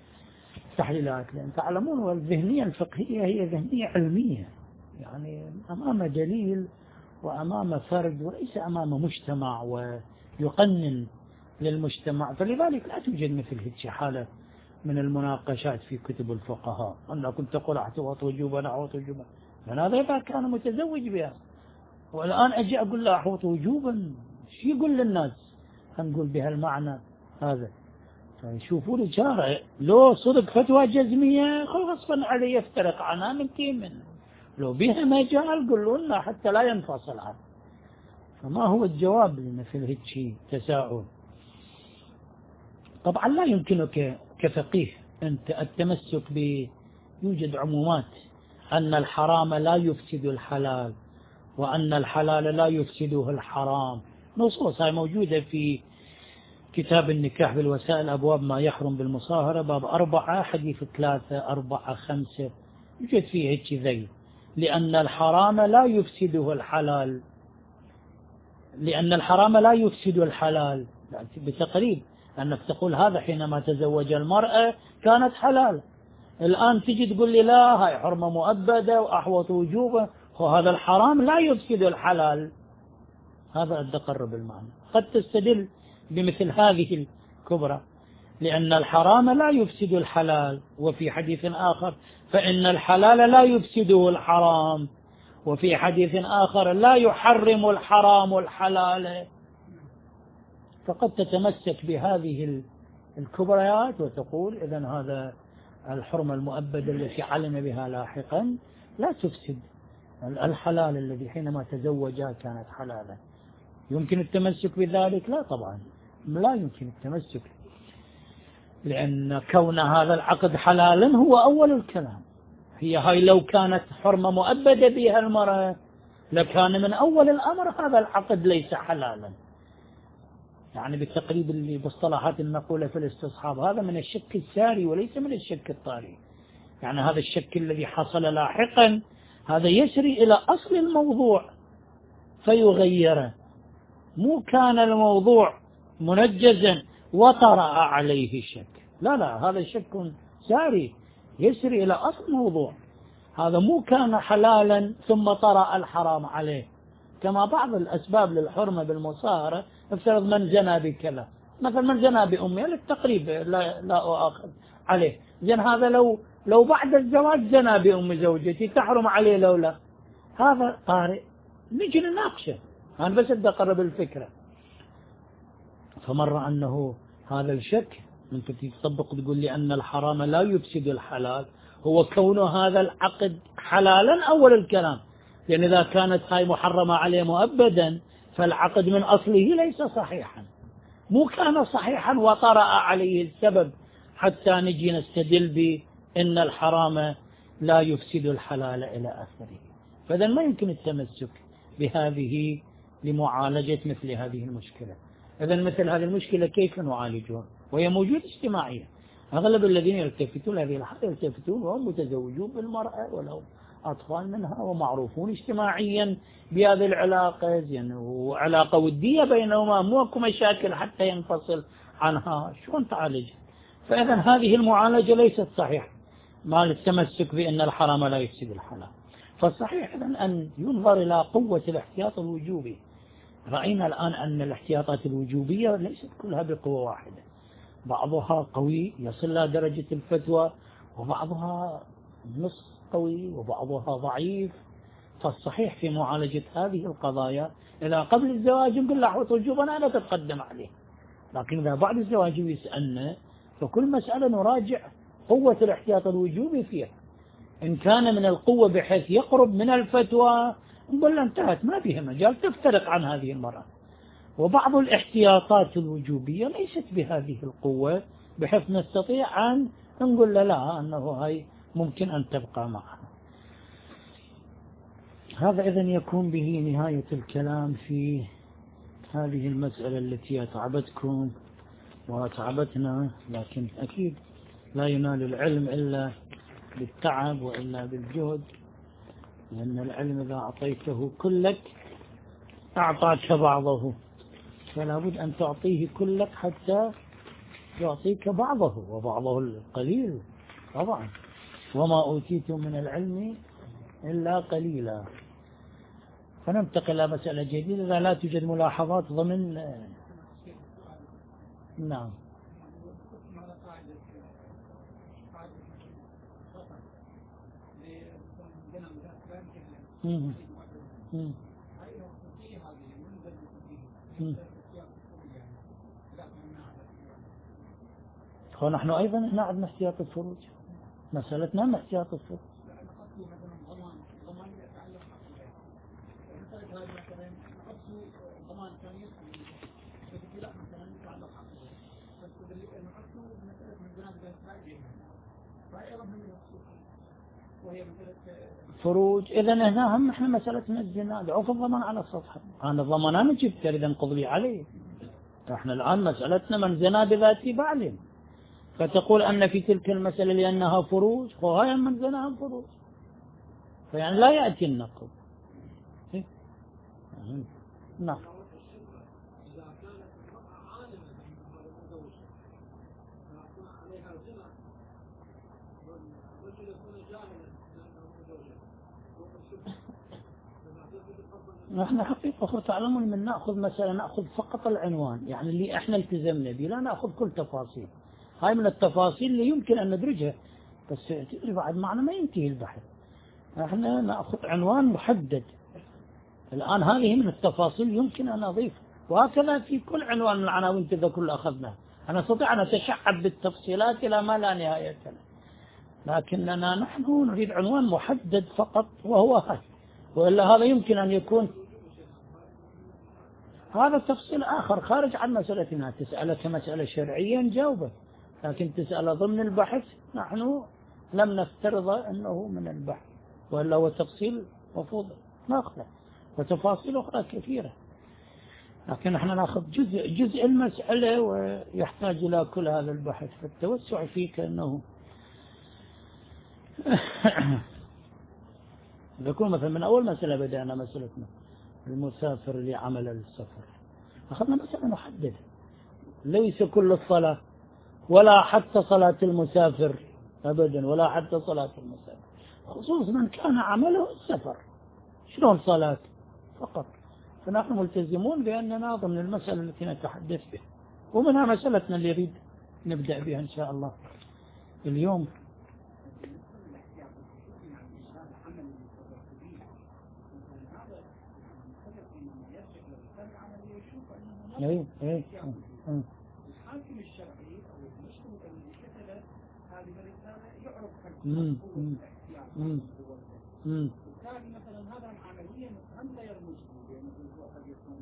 تحليلات، لأن تعلمون والذهنية الفقهية هي ذهنية علمية، يعني أمام دليل وأمام فرد وليس أمام مجتمع ويقنن للمجتمع. فلذلك لا توجد مثل هالشيء حالة من المناقشات في كتب الفقهاء أنا كنت تقول أحوط وجوبا أحوط وجوبا، فهذا إذا كان متزوج بها، والآن أجي أقول له أحوط وجوبا شو يقول للناس هنقول بهالمعنى هذا؟ فيشوفوا الإشارة لو صدق فتوى جزمية غصبا عليه يفترق عنها من منه، لو بها مجال قولوا لنا حتى لا ينفصل عنه. فما هو الجواب لمثل هيك شيء تساؤل؟ طبعا لا يمكنك كفقيه أنت التمسك ب يوجد عمومات أن الحرام لا يفسد الحلال وأن الحلال لا يفسده الحرام، نصوص هاي موجودة في كتاب النكاح بالوسائل أبواب ما يحرم بالمصاهرة باب أربعة حديث ثلاثة أربعة خمسة يوجد فيه هيك ذي، لأن الحرام لا يفسده الحلال، لأن الحرام لا يفسد الحلال بتقريب أنك تقول هذا حينما تزوج المرأة كانت حلال، الآن تجي تقول لي لا هاي حرمة مؤبدة وأحوط وجوبة، وهذا الحرام لا يفسد الحلال. هذا التقرب المعنى. قد تستدل بمثل هذه الكبرى لأن الحرام لا يفسد الحلال، وفي حديث آخر فإن الحلال لا يفسده الحرام، وفي حديث آخر لا يحرم الحرام الحلال. فقد تتمسك بهذه الكبريات وتقول إذن هذا الحرمة المؤبدة التي علم بها لاحقا لا تفسد الحلال الذي حينما تزوجها كانت حلالا. يمكن التمسك بذلك؟ لا طبعا لا يمكن التمسك، لأن كون هذا العقد حلالا هو أول الكلام. هي هاي لو كانت حرمة مؤبدة بها المرأة لكان من أول الأمر هذا العقد ليس حلالا. يعني بالتقريب اللي باصطلاحات المقولة في الاستصحاب هذا من الشك الساري وليس من الشك الطارئ. يعني هذا الشك الذي حصل لاحقا هذا يسري إلى أصل الموضوع فيغيره، مو كان الموضوع منجزا وطرأ عليه الشك، لا لا هذا شك ساري يسري إلى أصل الموضوع. هذا مو كان حلالا ثم طرأ الحرام عليه، كما بعض الأسباب للحرمة بالمصاهرة افترض من زنى بكذا، مثلا من زنى بأمه للتقريب لا, لا أؤاخذ عليه، زين هذا لو لو بعد الزواج زنى بأم زوجتي تحرم عليه لولا هذا طارئ نجي نناقشه. أنا بس بدي أقرب الفكرة. فمر أنه هذا الشك من تطبق تقول لي أن الحرام لا يفسد الحلال هو كون هذا العقد حلالا أول الكلام، لأن إذا كانت هاي محرمة عليه مؤبدا فالعقد من أصله ليس صحيحا، مو كان صحيحا وطرأ عليه السبب حتى نجي نستدل بأن الحرام لا يفسد الحلال إلى آخره. فإذا ما يمكن التمسك بهذه لمعالجة مثل هذه المشكلة. إذا مثل هذه المشكلة كيف نعالجها وهي موجودة اجتماعيا؟ أغلب الذين يلتفتون هذه الحالة يلتفتون وهم متزوجون بالمرأة ولهم أطفال منها ومعروفون اجتماعيا بهذه العلاقة يعني وعلاقة ودية بينهما، مو اكو مشاكل حتى ينفصل عنها، شلون تعالجها؟ فإذا هذه المعالجة ليست صحيحة مع التمسك بأن الحرام لا يفسد الحلال. فالصحيح إذن أن ينظر إلى قوة الاحتياط الوجوبي. رأينا الآن أن الاحتياطات الوجوبية ليست كلها بقوة واحدة، بعضها قوي يصل إلى درجة الفتوى وبعضها نص قوي وبعضها ضعيف. فالصحيح في معالجة هذه القضايا إذا قبل الزواج نقول له أحوط وجوبا أنا تتقدم عليه، لكن إذا بعد الزواج يسألنا فكل مسألة نراجع قوة الاحتياط الوجوبي فيها. إن كان من القوة بحيث يقرب من الفتوى نقول له انتهت ما فيها مجال تفترق عن هذه المرأة. وبعض الاحتياطات الوجوبية ليست بهذه القوة بحيث نستطيع أن نقول له لا أنه هاي ممكن أن تبقى معها. هذا إذن يكون به نهاية الكلام في هذه المسألة التي أتعبتكم وأتعبتنا، لكن أكيد لا ينال العلم إلا بالتعب وإلا بالجهد، لأن العلم إذا أعطيته كلك أعطاك بعضه، فلا بد أن تعطيه كلك حتى يعطيك بعضه وبعضه القليل طبعا. وما أوتيتم من العلم إلا قليلا. فننتقل إلى مسألة جديدة إذا لا توجد ملاحظات ضمن. نعم. مم. مم. ونحن أيضا هنا عندنا احتياط الفروج، مسألتنا ما احتياط الفروج. فروج إذا هنا هم إحنا مسألتنا الزنا ضعف الضمان على السطح، أنا الضمان أنا جبت إذا انقض عليه. إحنا الآن مسألتنا من زنا بذاته بعلم، فتقول أن في تلك المسألة لأنها فروج وهي من زناها فروج، فيعني لا يأتي النقض. نعم. نحن حقيقة أخرى تعلمون من نأخذ مثلا نأخذ فقط العنوان، يعني اللي احنا التزمنا به، لا نأخذ كل تفاصيل. هاي من التفاصيل اللي يمكن أن ندرجها، بس تدري بعد معنا ما ينتهي البحث. احنا نأخذ عنوان محدد. الآن هذه من التفاصيل يمكن أن أضيف، وهكذا في كل عنوان من العناوين كذا كل أخذناه. أنا أستطيع أن أتشعب بالتفصيلات إلى ما لا نهاية له، لكننا نحن نريد عنوان محدد فقط وهو هذا، وإلا هذا يمكن أن يكون هذا تفصيل آخر خارج عن مسألتنا. تسألك مسألة شرعية نجاوبه، لكن تسأل ضمن البحث نحن لم نفترض أنه من البحث، وإلا هو تفصيل مفروض ناخذه، وتفاصيل أخرى كثيرة، لكن نحن ناخذ جزء جزء المسألة ويحتاج إلى كل هذا البحث. فالتوسع فيه كأنه يكون مثلا من أول مسألة بدأنا مسألتنا المسافر لعمل السفر، أخذنا مسألة محددة، ليس كل الصلاة ولا حتى صلاة المسافر أبدا، ولا حتى صلاة المسافر، خصوص من كان عمله السفر، شلون صلاة فقط. فنحن ملتزمون بأننا ضمن المسألة التي نتحدث بها، ومنها مسألتنا اللي يريد نبدأ بها إن شاء الله اليوم. ايه ايه الحاكم الشرعي او المشروع اللي كتب هذه الرساله يعرف امم امم امم وبالتالي مثلا هذا عمليا هم لا يرمز بانه قد يكون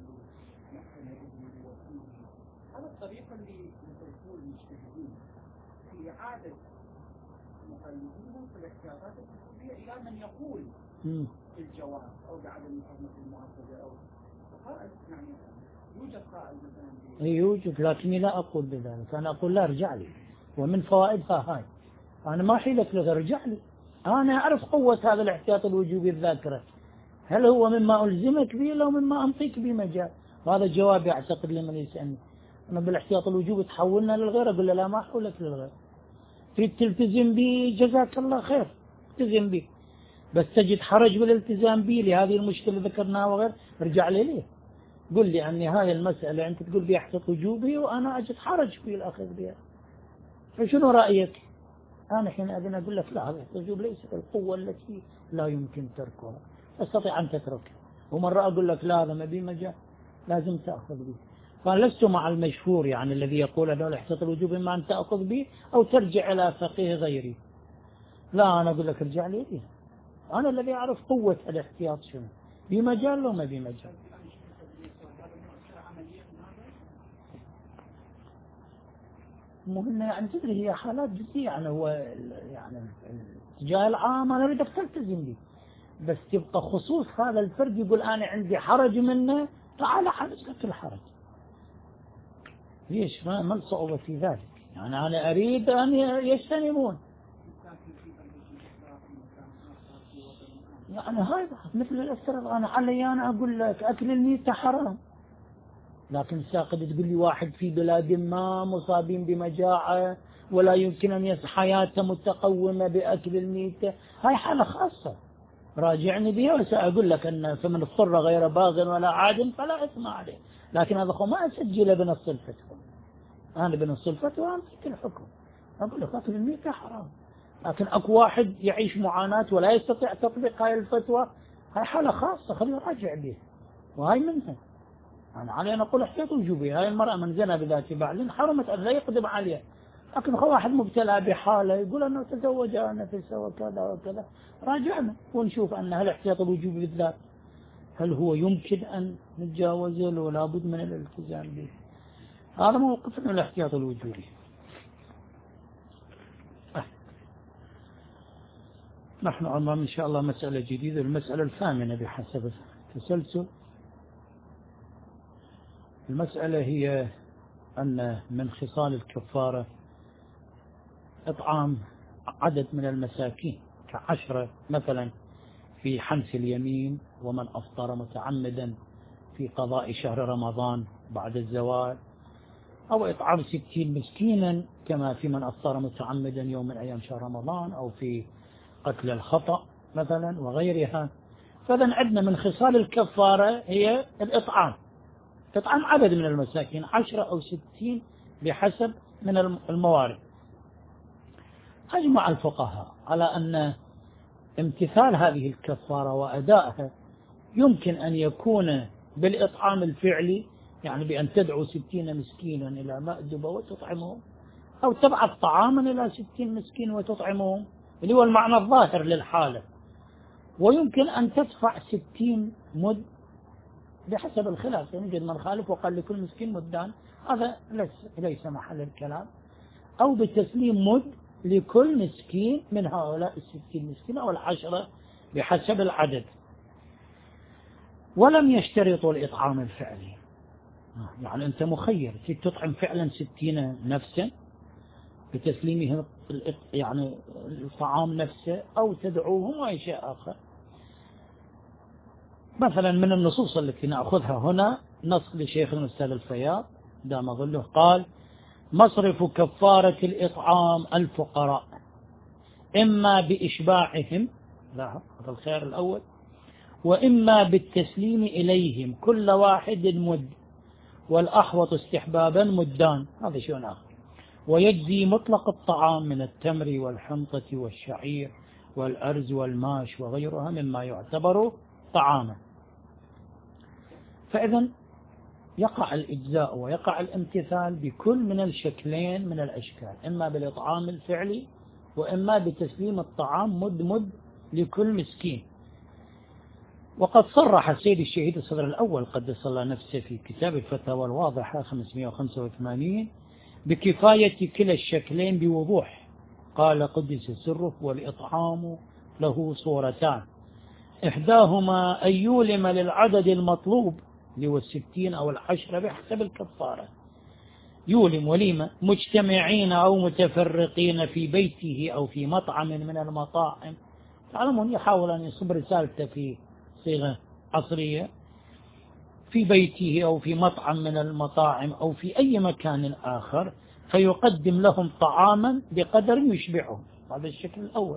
هذا الطريقه اللي يتركون المجتهدين في اعاده مقلديهم في الاحتياطات الحقوقيه الى من يقول الجواز او بعدم حرمه المعتده او يعني يوجد قائل مثلا يوجد، لكني لا أقول بذلك. أنا أقول لا، ارجع لي، ومن فوائدها هاي أنا ما حيلك لك، ارجع لي، أنا أعرف قوة هذا الاحتياط الوجوبي الذاكرة، هل هو مما ألزمك به لو مما أنطيك بمجال. وهذا جوابي أعتقد لمن يسألني. أنا بالاحتياط الوجوبي تحولنا للغير، أقول له لا، ما أحولك للغير، تريد تلتزم به جزاك الله خير، التزم به، بس تجد حرج بالالتزام به لهذه المشكلة ذكرناها وغير، ارجع لي ليه، قل لي عن هاي المسألة أنت تقول بي احتياط وجوبي وأنا أجد حرج في الأخذ بها، فشنو رأيك؟ أنا حين أذن أقول لك لا، هذا الوجوب ليس القوة التي لا يمكن تركها، أستطيع أن تتركها، ومرة أقول لك لا، هذا ما بي مجال لازم تأخذ به. فأنا لست مع المشهور يعني الذي يقول أنه الاحتياط الوجوبي إما أن تأخذ به أو ترجع إلى فقيه غيري، لا، أنا أقول لك ارجع لي به، أنا الذي أعرف قوة الاحتياط شنو، بمجال لو ما بمجال. مهمة يعني تدري هي حالات جزئية، يعني هو يعني الاتجاه العام أنا أريدك تلتزم به، بس تبقى خصوص هذا الفرد يقول أنا عندي حرج منه، تعال حرج لك الحرج، ليش ما الصعوبة في ذلك؟ يعني أنا أريد أن يجتنبون، يعني هاي مثل الأسرة. أنا علي أنا أقول لك أكل الميتة حرام، لكن ساقد تقول لي واحد في بلاد ما مصابين بمجاعة ولا يمكن أن يصح حياته متقومة بأكل الميتة، هاي حالة خاصة راجعني بها، وسأقول لك أن فمن اضطر غير باغ ولا عاد فلا إثم عليه، لكن هذا خو ما أسجل بنص الفتوى، أنا بنص الفتوى أنطيك الحكم، أقول لك أكل الميتة حرام، لكن أكو واحد يعيش معاناة ولا يستطيع تطبيق هاي الفتوى، هاي حالة خاصة خليه يراجع بها، وهاي منها. يعني علينا نقول احتياط وجوبي. هاي المرأة من زنى بذات بعل حرمت أن لا يقدم عليها، لكن هو واحد مبتلى بحالة يقول أنه تزوج نفسه وكذا وكذا، راجعنا ونشوف أن هل احتياط الوجوبي بالذات هل هو يمكن أن نتجاوزه ولا بد من الالتزام به. هذا موقفنا الاحتياط الوجوبي. نحن أمام إن شاء الله مسألة جديدة، المسألة الثامنة بحسب التسلسل. المسألة هي أن من خصال الكفارة إطعام عدد من المساكين كعشرة مثلا في حنث اليمين، ومن أفطر متعمدا في قضاء شهر رمضان بعد الزوال، أو إطعام ستين مسكينا كما في من أفطر متعمدا يوم من أيام شهر رمضان، أو في قتل الخطأ مثلا وغيرها. فإذا عندنا من خصال الكفارة هي الإطعام، إطعام عدد من المساكين عشرة أو ستين بحسب من الموارد. أجمع الفقهاء على أن امتثال هذه الكفارة وأدائها يمكن أن يكون بالإطعام الفعلي، يعني بأن تدعو ستين مسكينا إلى مأدبة وتطعمهم، أو تبعث طعاما إلى ستين مسكين وتطعمهم، اللي هو المعنى الظاهر للحالة. ويمكن أن تدفع ستين مد بحسب الخلاف، يوجد يعني من خالف وقال لكل مسكين مدان، هذا ليس محل الكلام، أو بتسليم مد لكل مسكين من هؤلاء الستين مسكين أو العشرة بحسب العدد. ولم يشترطوا الإطعام الفعلي، يعني أنت مخير تطعم فعلا ستين نفسا بتسليمهم يعني الطعام نفسه، أو تدعوهم وأي شيء آخر. مثلا من النصوص التي نأخذها هنا نص لشيخ الأستاذ الفياض دام ظله قال: مصرف كفارة الإطعام الفقراء إما بإشباعهم، لا هذا الخير الأول، وإما بالتسليم إليهم كل واحد مد، والأحوط استحبابا مدان، هذا شيء آخر. ويجزي مطلق الطعام من التمر والحنطة والشعير والأرز والماش وغيرها مما يعتبر طعاما. فإذا يقع الإجزاء ويقع الامتثال بكل من الشكلين من الأشكال، إما بالإطعام الفعلي وإما بتسليم الطعام مد مد لكل مسكين. وقد صرح السيد الشهيد الصدر الأول قدس الله نفسه في كتاب الفتاوى الواضحة خمسمائة وخمسة وثمانين بكفاية كلا الشكلين بوضوح. قال قدس سره: والإطعام له صورتان، إحداهما أن يولم للعدد المطلوب اللي هو الستين أو العشرة بحسب الكفارة، يولم وليمة مجتمعين أو متفرقين في بيته أو في مطعم من المطاعم. تعلمون يحاول أن يصب رسالته في صيغة عصرية، في بيته أو في مطعم من المطاعم أو في أي مكان آخر، فيقدم لهم طعاما بقدر يشبعهم. هذا الشكل الأول.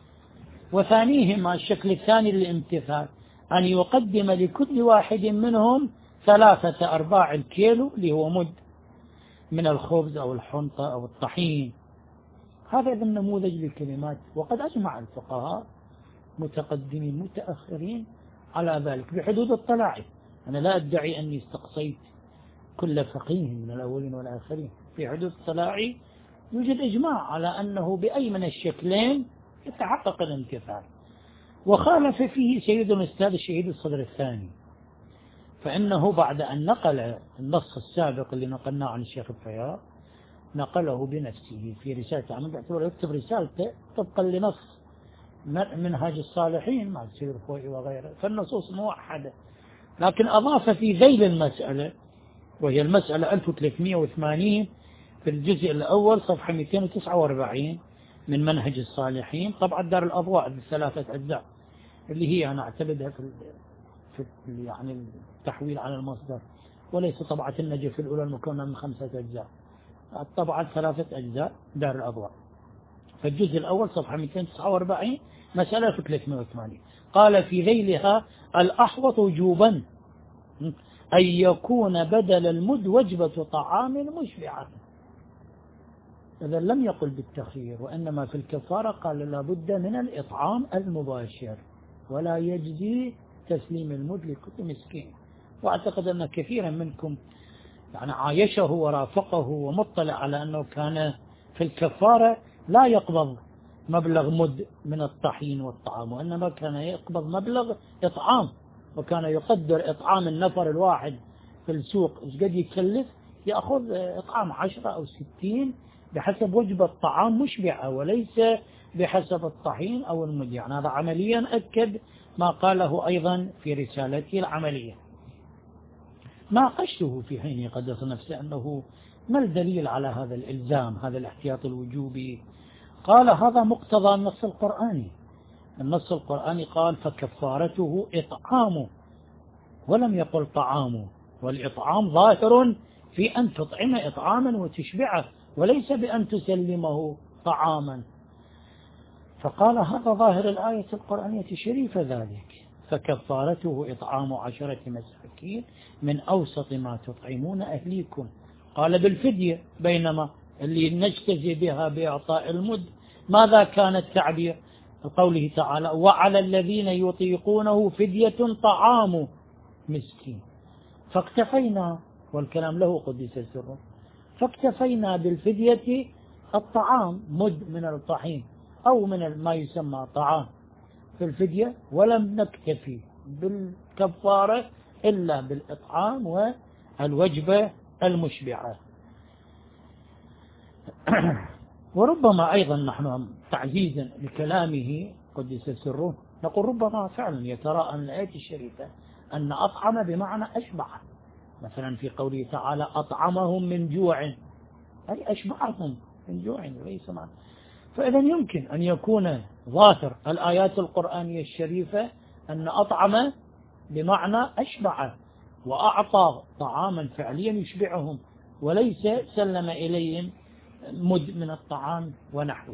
وثانيهما الشكل الثاني للامتثال أن يقدم لكل واحد منهم ثلاثة أرباع الكيلو اللي هو مد من الخبز أو الحنطة أو الطحين. هذا النموذج للكلمات. وقد أجمع الفقهاء متقدمين متأخرين على ذلك بحدود الطلاع. أنا لا أدعي أني استقصيت كل فقيه من الأولين والآخرين، في حدود الطلاع يوجد إجماع على أنه بأي من الشكلين يتحقق الامتثال. وخالف فيه سيد الأستاذ الشهيد الصدر الثاني، فإنه بعد أن نقل النص السابق اللي نقلناه عن الشيخ الفياض نقله بنفسه في رسالته، عم يعتبر يكتب رسالته طبقا لنص منهاج الصالحين مع السيد الخوئي وغيره، فالنصوص موحدة، لكن أضاف في ذيل المسألة وهي المسألة ألف وثلاثمائة وثمانين في الجزء الأول صفحة مئتين وتسعة وأربعين من منهج الصالحين، طبعا دار الأضواء بثلاثة أجزاء اللي هي أنا أعتمدها في في يعني التحويل على المصدر، وليس طبعة النجف الأولى المكونة من خمسة أجزاء، طبعا ثلاثة أجزاء دار الأضواء. فالجزء الأول صفحة مئتين وتسعة وأربعين مسألة في ثلاثمائة وثمانين قال في ذيلها: الأحوط وجوبا أن يكون بدل المد وجبة طعام مشبعة. إذا لم يقل بالتخيير، وإنما في الكفارة قال لابد من الإطعام المباشر، ولا يجزي تسليم المد لكل مسكين. وأعتقد أن كثيرا منكم يعني عايشه ورافقه ومطلع على أنه كان في الكفارة لا يقبض مبلغ مد من الطحين والطعام، وإنما كان يقبض مبلغ إطعام، وكان يقدر إطعام النفر الواحد في السوق إيش قد يكلف، يأخذ إطعام عشرة أو ستين بحسب وجبة طعام مشبعة، وليس بحسب الطحين أو المد. يعني هذا عمليا أكد ما قاله أيضا في رسالته العملية. ناقشته في حين قدس نفسه أنه ما الدليل على هذا الإلزام، هذا الاحتياط الوجوبي؟ قال هذا مقتضى النص القرآني. النص القرآني قال فكفارته إطعامه، ولم يقل طعامه، والإطعام ظاهر في أن تطعم إطعاما وتشبعه، وليس بأن تسلمه طعاما. فقال هذا ظاهر الآية القرآنية الشريفة ذلك، فكفارته إطعام عشرة مساكين من أوسط ما تطعمون أهليكم. قال بالفدية، بينما اللي نجتزي بها بإعطاء المد ماذا كان التعبير؟ قوله تعالى وعلى الذين يطيقونه فدية طعام مسكين. فاكتفينا، والكلام له قدس سره، فاكتفينا بالفدية الطعام، مد من الطحين أو من ما يسمى طعام في الفدية، ولم نكتفي بالكفارة إلا بالإطعام والوجبة المشبعة. وربما أيضا نحن تعزيزا لكلامه قدس سره نقول ربما فعلا يتراءى من الآية الشريفة أن أطعم بمعنى أشبع، مثلا في قوله تعالى أطعمهم من جوع، أي أشبعهم من جوع ليس معنى. فإذا يمكن أن يكون ظاهر الآيات القرآنية الشريفة أن أطعم بمعنى أشبع، وأعطى طعاما فعليا يشبعهم، وليس سلم إليهم مد من الطعام ونحوه.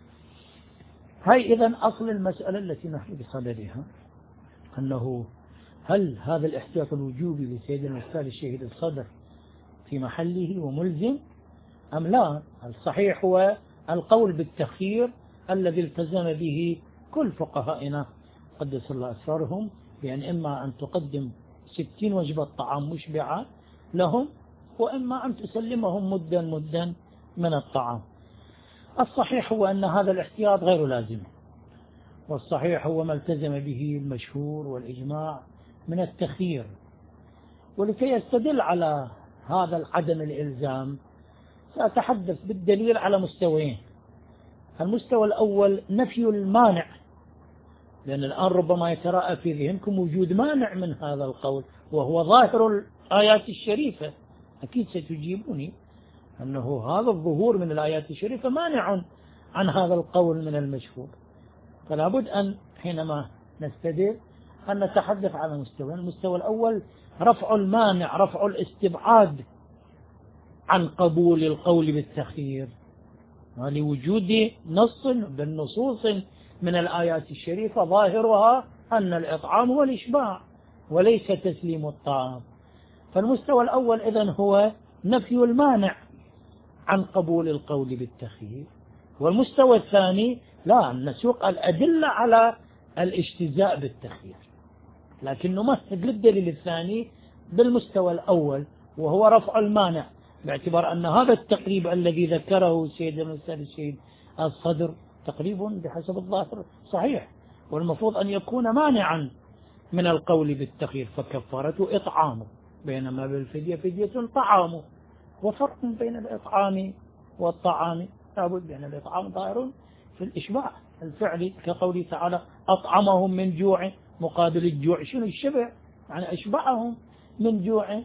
هاي إذن أصل المسألة التي نحن بصددها، أنه هل هذا الاحتياط الوجوبي لسيدنا الأستاذ الشهيد الصدر في محله وملزم أم لا؟ الصحيح هو القول بالتخيير الذي التزم به كل فقهائنا قدس الله أسرارهم، بأن إما أن تقدم ستين وجبة طعام مشبعة لهم، وإما أن تسلمهم مدا مدا من الطعام. الصحيح هو أن هذا الاحتياط غير لازم، والصحيح هو ما التزم به المشهور والإجماع من التخيير. ولكي يستدل على هذا العدم الإلزام سأتحدث بالدليل على مستويين. المستوى الأول نفي المانع، لأن الآن ربما يتراءى في ذهنكم وجود مانع من هذا القول، وهو ظاهر الآيات الشريفة. أكيد ستجيبوني أنه هذا الظهور من الآيات الشريفة مانع عن هذا القول من المشهور. فلا بد أن حينما نستدل أن نتحدث على مستوى. المستوى الأول رفع المانع، رفع الاستبعاد عن قبول القول بالتخيير، ولوجود نص بالنصوص من الآيات الشريفة ظاهرها أن الإطعام هو الإشباع وليس تسليم الطعام. فالمستوى الأول إذن هو نفي المانع عن قبول القول بالتخيير. والمستوى الثاني لا، نسوق الأدلة على الاجتزاء بالتخيير، لكن نمهد للدليل الثاني بالمستوى الأول وهو رفع المانع، باعتبار أن هذا التقريب الذي ذكره سيدنا الأستاذ الشهيد الصدر تقريب بحسب الظاهر صحيح، والمفروض أن يكون مانعا من القول بالتخيير، فكفارته إطعامه، بينما بالفدية فدية طعامه. وفرق بين الإطعام والطعام، لابد بأن الإطعام ظاهر في الإشباع الفعلي، كقوله تعالى أطعمهم من جوع، مقابل الجوع شنو؟ الشبع، يعني أشبعهم من جوع.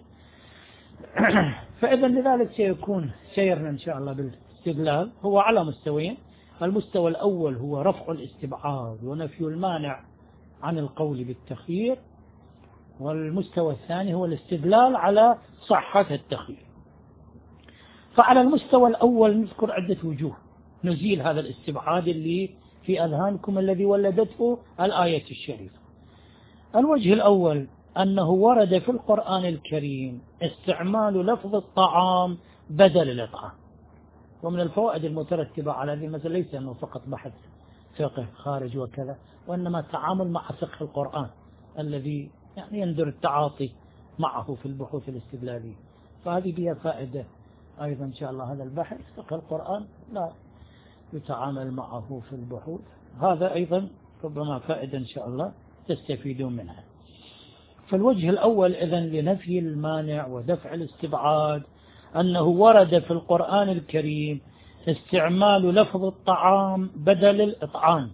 فإذا لذلك سيكون سيرنا إن شاء الله بالاستدلال هو على مستويين. المستوى الأول هو رفع الاستبعاد ونفي المانع عن القول بالتخيير، والمستوى الثاني هو الاستدلال على صحة التخيير. فعلى المستوى الأول نذكر عدة وجوه نزيل هذا الاستبعاد اللي في أذهانكم الذي ولدته الآية الشريفة. الوجه الأول أنه ورد في القرآن الكريم استعمال لفظ الطعام بدل الإطعام. ومن الفوائد المترتبة على هذه المسألة ليس أنه فقط بحث فقه خارج وكذا، وإنما التعامل مع فقه القرآن الذي يعني يندر التعاطي معه في البحوث الاستدلالية. فهذه فيها فائدة أيضا إن شاء الله. هذا البحث فقه القرآن لا يتعامل معه في البحوث، هذا أيضا ربما فائدة إن شاء الله تستفيدون منها. فالوجه الأول إذن لنفي المانع ودفع الاستبعاد أنه ورد في القرآن الكريم استعمال لفظ الطعام بدل الإطعام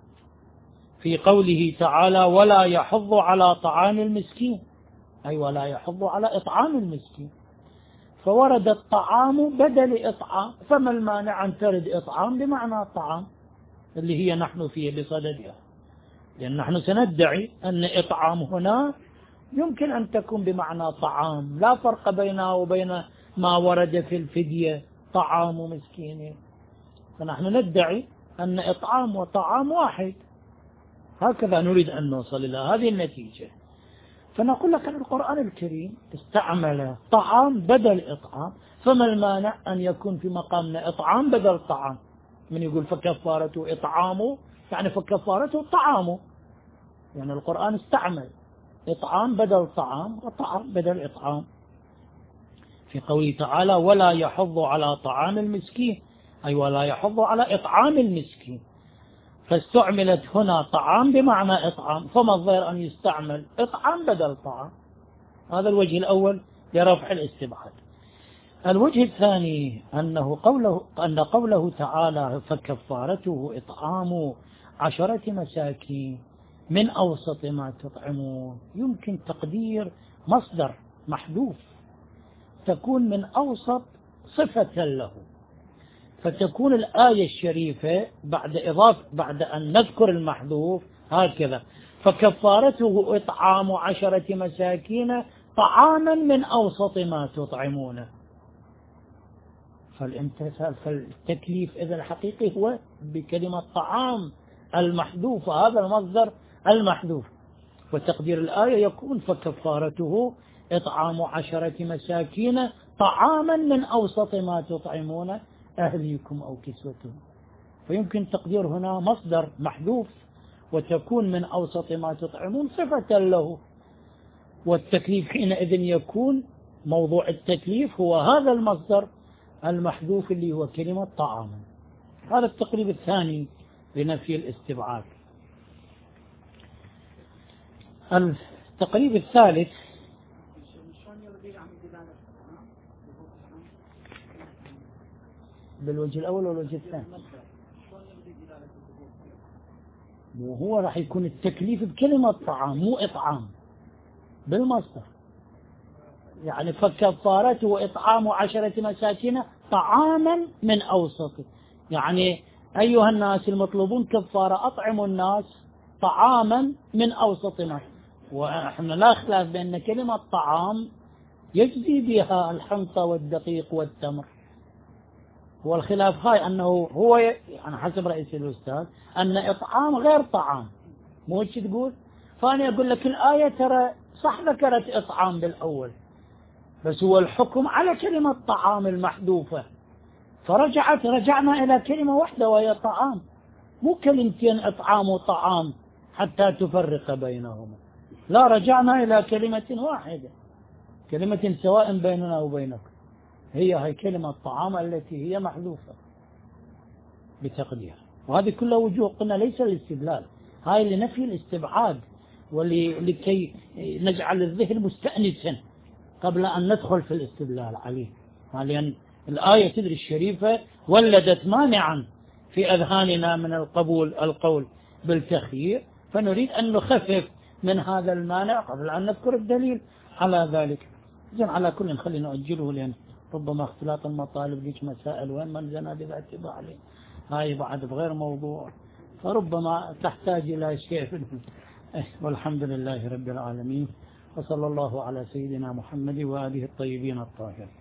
في قوله تعالى ولا يحض على طعام المسكين، أي ولا يحض على إطعام المسكين، فورد الطعام بدل إطعام، فما المانع أن ترد إطعام بمعنى طعام اللي هي نحن فيه بصددها، لأن نحن سندعي أن إطعام هنا يمكن أن تكون بمعنى طعام، لا فرق بينها وبين ما ورد في الفدية طعام مسكين، فنحن ندعي أن إطعام وطعام واحد، هكذا نريد أن نوصل إلى هذه النتيجة. فنقول لك أن القرآن الكريم استعمل طعام بدل إطعام، فما المانع أن يكون في مقامنا إطعام بدل طعام؟ من يقول فكفارته إطعامه يعني فكفارته طعامه، يعني القرآن استعمل إطعام بدل طعام وطعام بدل إطعام في قوله تعالى ولا يحض على طعام المسكين، أي ولا يحض على إطعام المسكين، فاستعملت هنا طعام بمعنى إطعام، فما الظاهر أن يستعمل إطعام بدل طعام. هذا الوجه الأول لرفع الاستبعاد. الوجه الثاني أنه قوله أن قوله تعالى فكفارته إطعام عشرة مساكين من أوسط ما تطعمون، يمكن تقدير مصدر محذوف تكون من أوسط صفة له، فتكون الآية الشريفة بعد إضافة بعد أن نذكر المحذوف هكذا فكفارته إطعام عشرة مساكين طعاما من أوسط ما تطعمون، فالامتثال فالتكليف إذا الحقيقي هو بكلمة طعام المحذوف، هذا المصدر المحذوف، وتقدير الآية يكون فكفارته إطعام عشرة مساكين طعاما من أوسط ما تطعمون أهليكم أو كسوتهم، فيمكن تقدير هنا مصدر محذوف وتكون من أوسط ما تطعمون صفة له، والتكليف حينئذ يكون موضوع التكليف هو هذا المصدر المحذوف اللي هو كلمة طعاما. هذا التقريب الثاني لنفي الاستبعاد. التقريب الثالث بالوجه الأول والوجه الثاني، وهو راح يكون التكليف بكلمة طعام مو إطعام بالمصدر، يعني فكفارته إطعام عشرة مساكين طعاما من أوسط، يعني أيها الناس المطلوبون كفارة أطعموا الناس طعاما من أوسط ما، ونحن لا خلاف بأن كلمة طعام يجزي بها الحنطة والدقيق والتمر، والخلاف هاي أنه هو يعني حسب رئيس الأستاذ أن إطعام غير طعام، مو شي تقول؟ فأنا أقول لك الآية ترى صح ذكرت إطعام بالأول، بس هو الحكم على كلمة طعام المحذوفة، فرجعت رجعنا إلى كلمة واحدة وهي طعام، مو كلمتين إطعام وطعام حتى تفرق بينهما، لا رجعنا إلى كلمة واحدة، كلمة سواء بيننا وبينكم، هي هي كلمة طعام التي هي محذوفة بتقدير. وهذه كلها وجوه قلنا ليس الاستدلال، هاي لنفي الاستبعاد ولكي نجعل الذهن مستأنسا قبل أن ندخل في الاستدلال عليه، لأن الآية تدري الشريفة ولدت مانعا في أذهاننا من القبول القول بالتخيير، فنريد أن نخفف من هذا المانع قبل أن نذكر الدليل على ذلك. إذن على كل خلينا نؤجله، لأن ربما اختلاط المطالب ليش مسائل وين منزلنا بذات عليه هاي بعد بغير موضوع، فربما تحتاج إلى شيء. والحمد لله رب العالمين، وصلى الله على سيدنا محمد وآله الطيبين الطاهرين.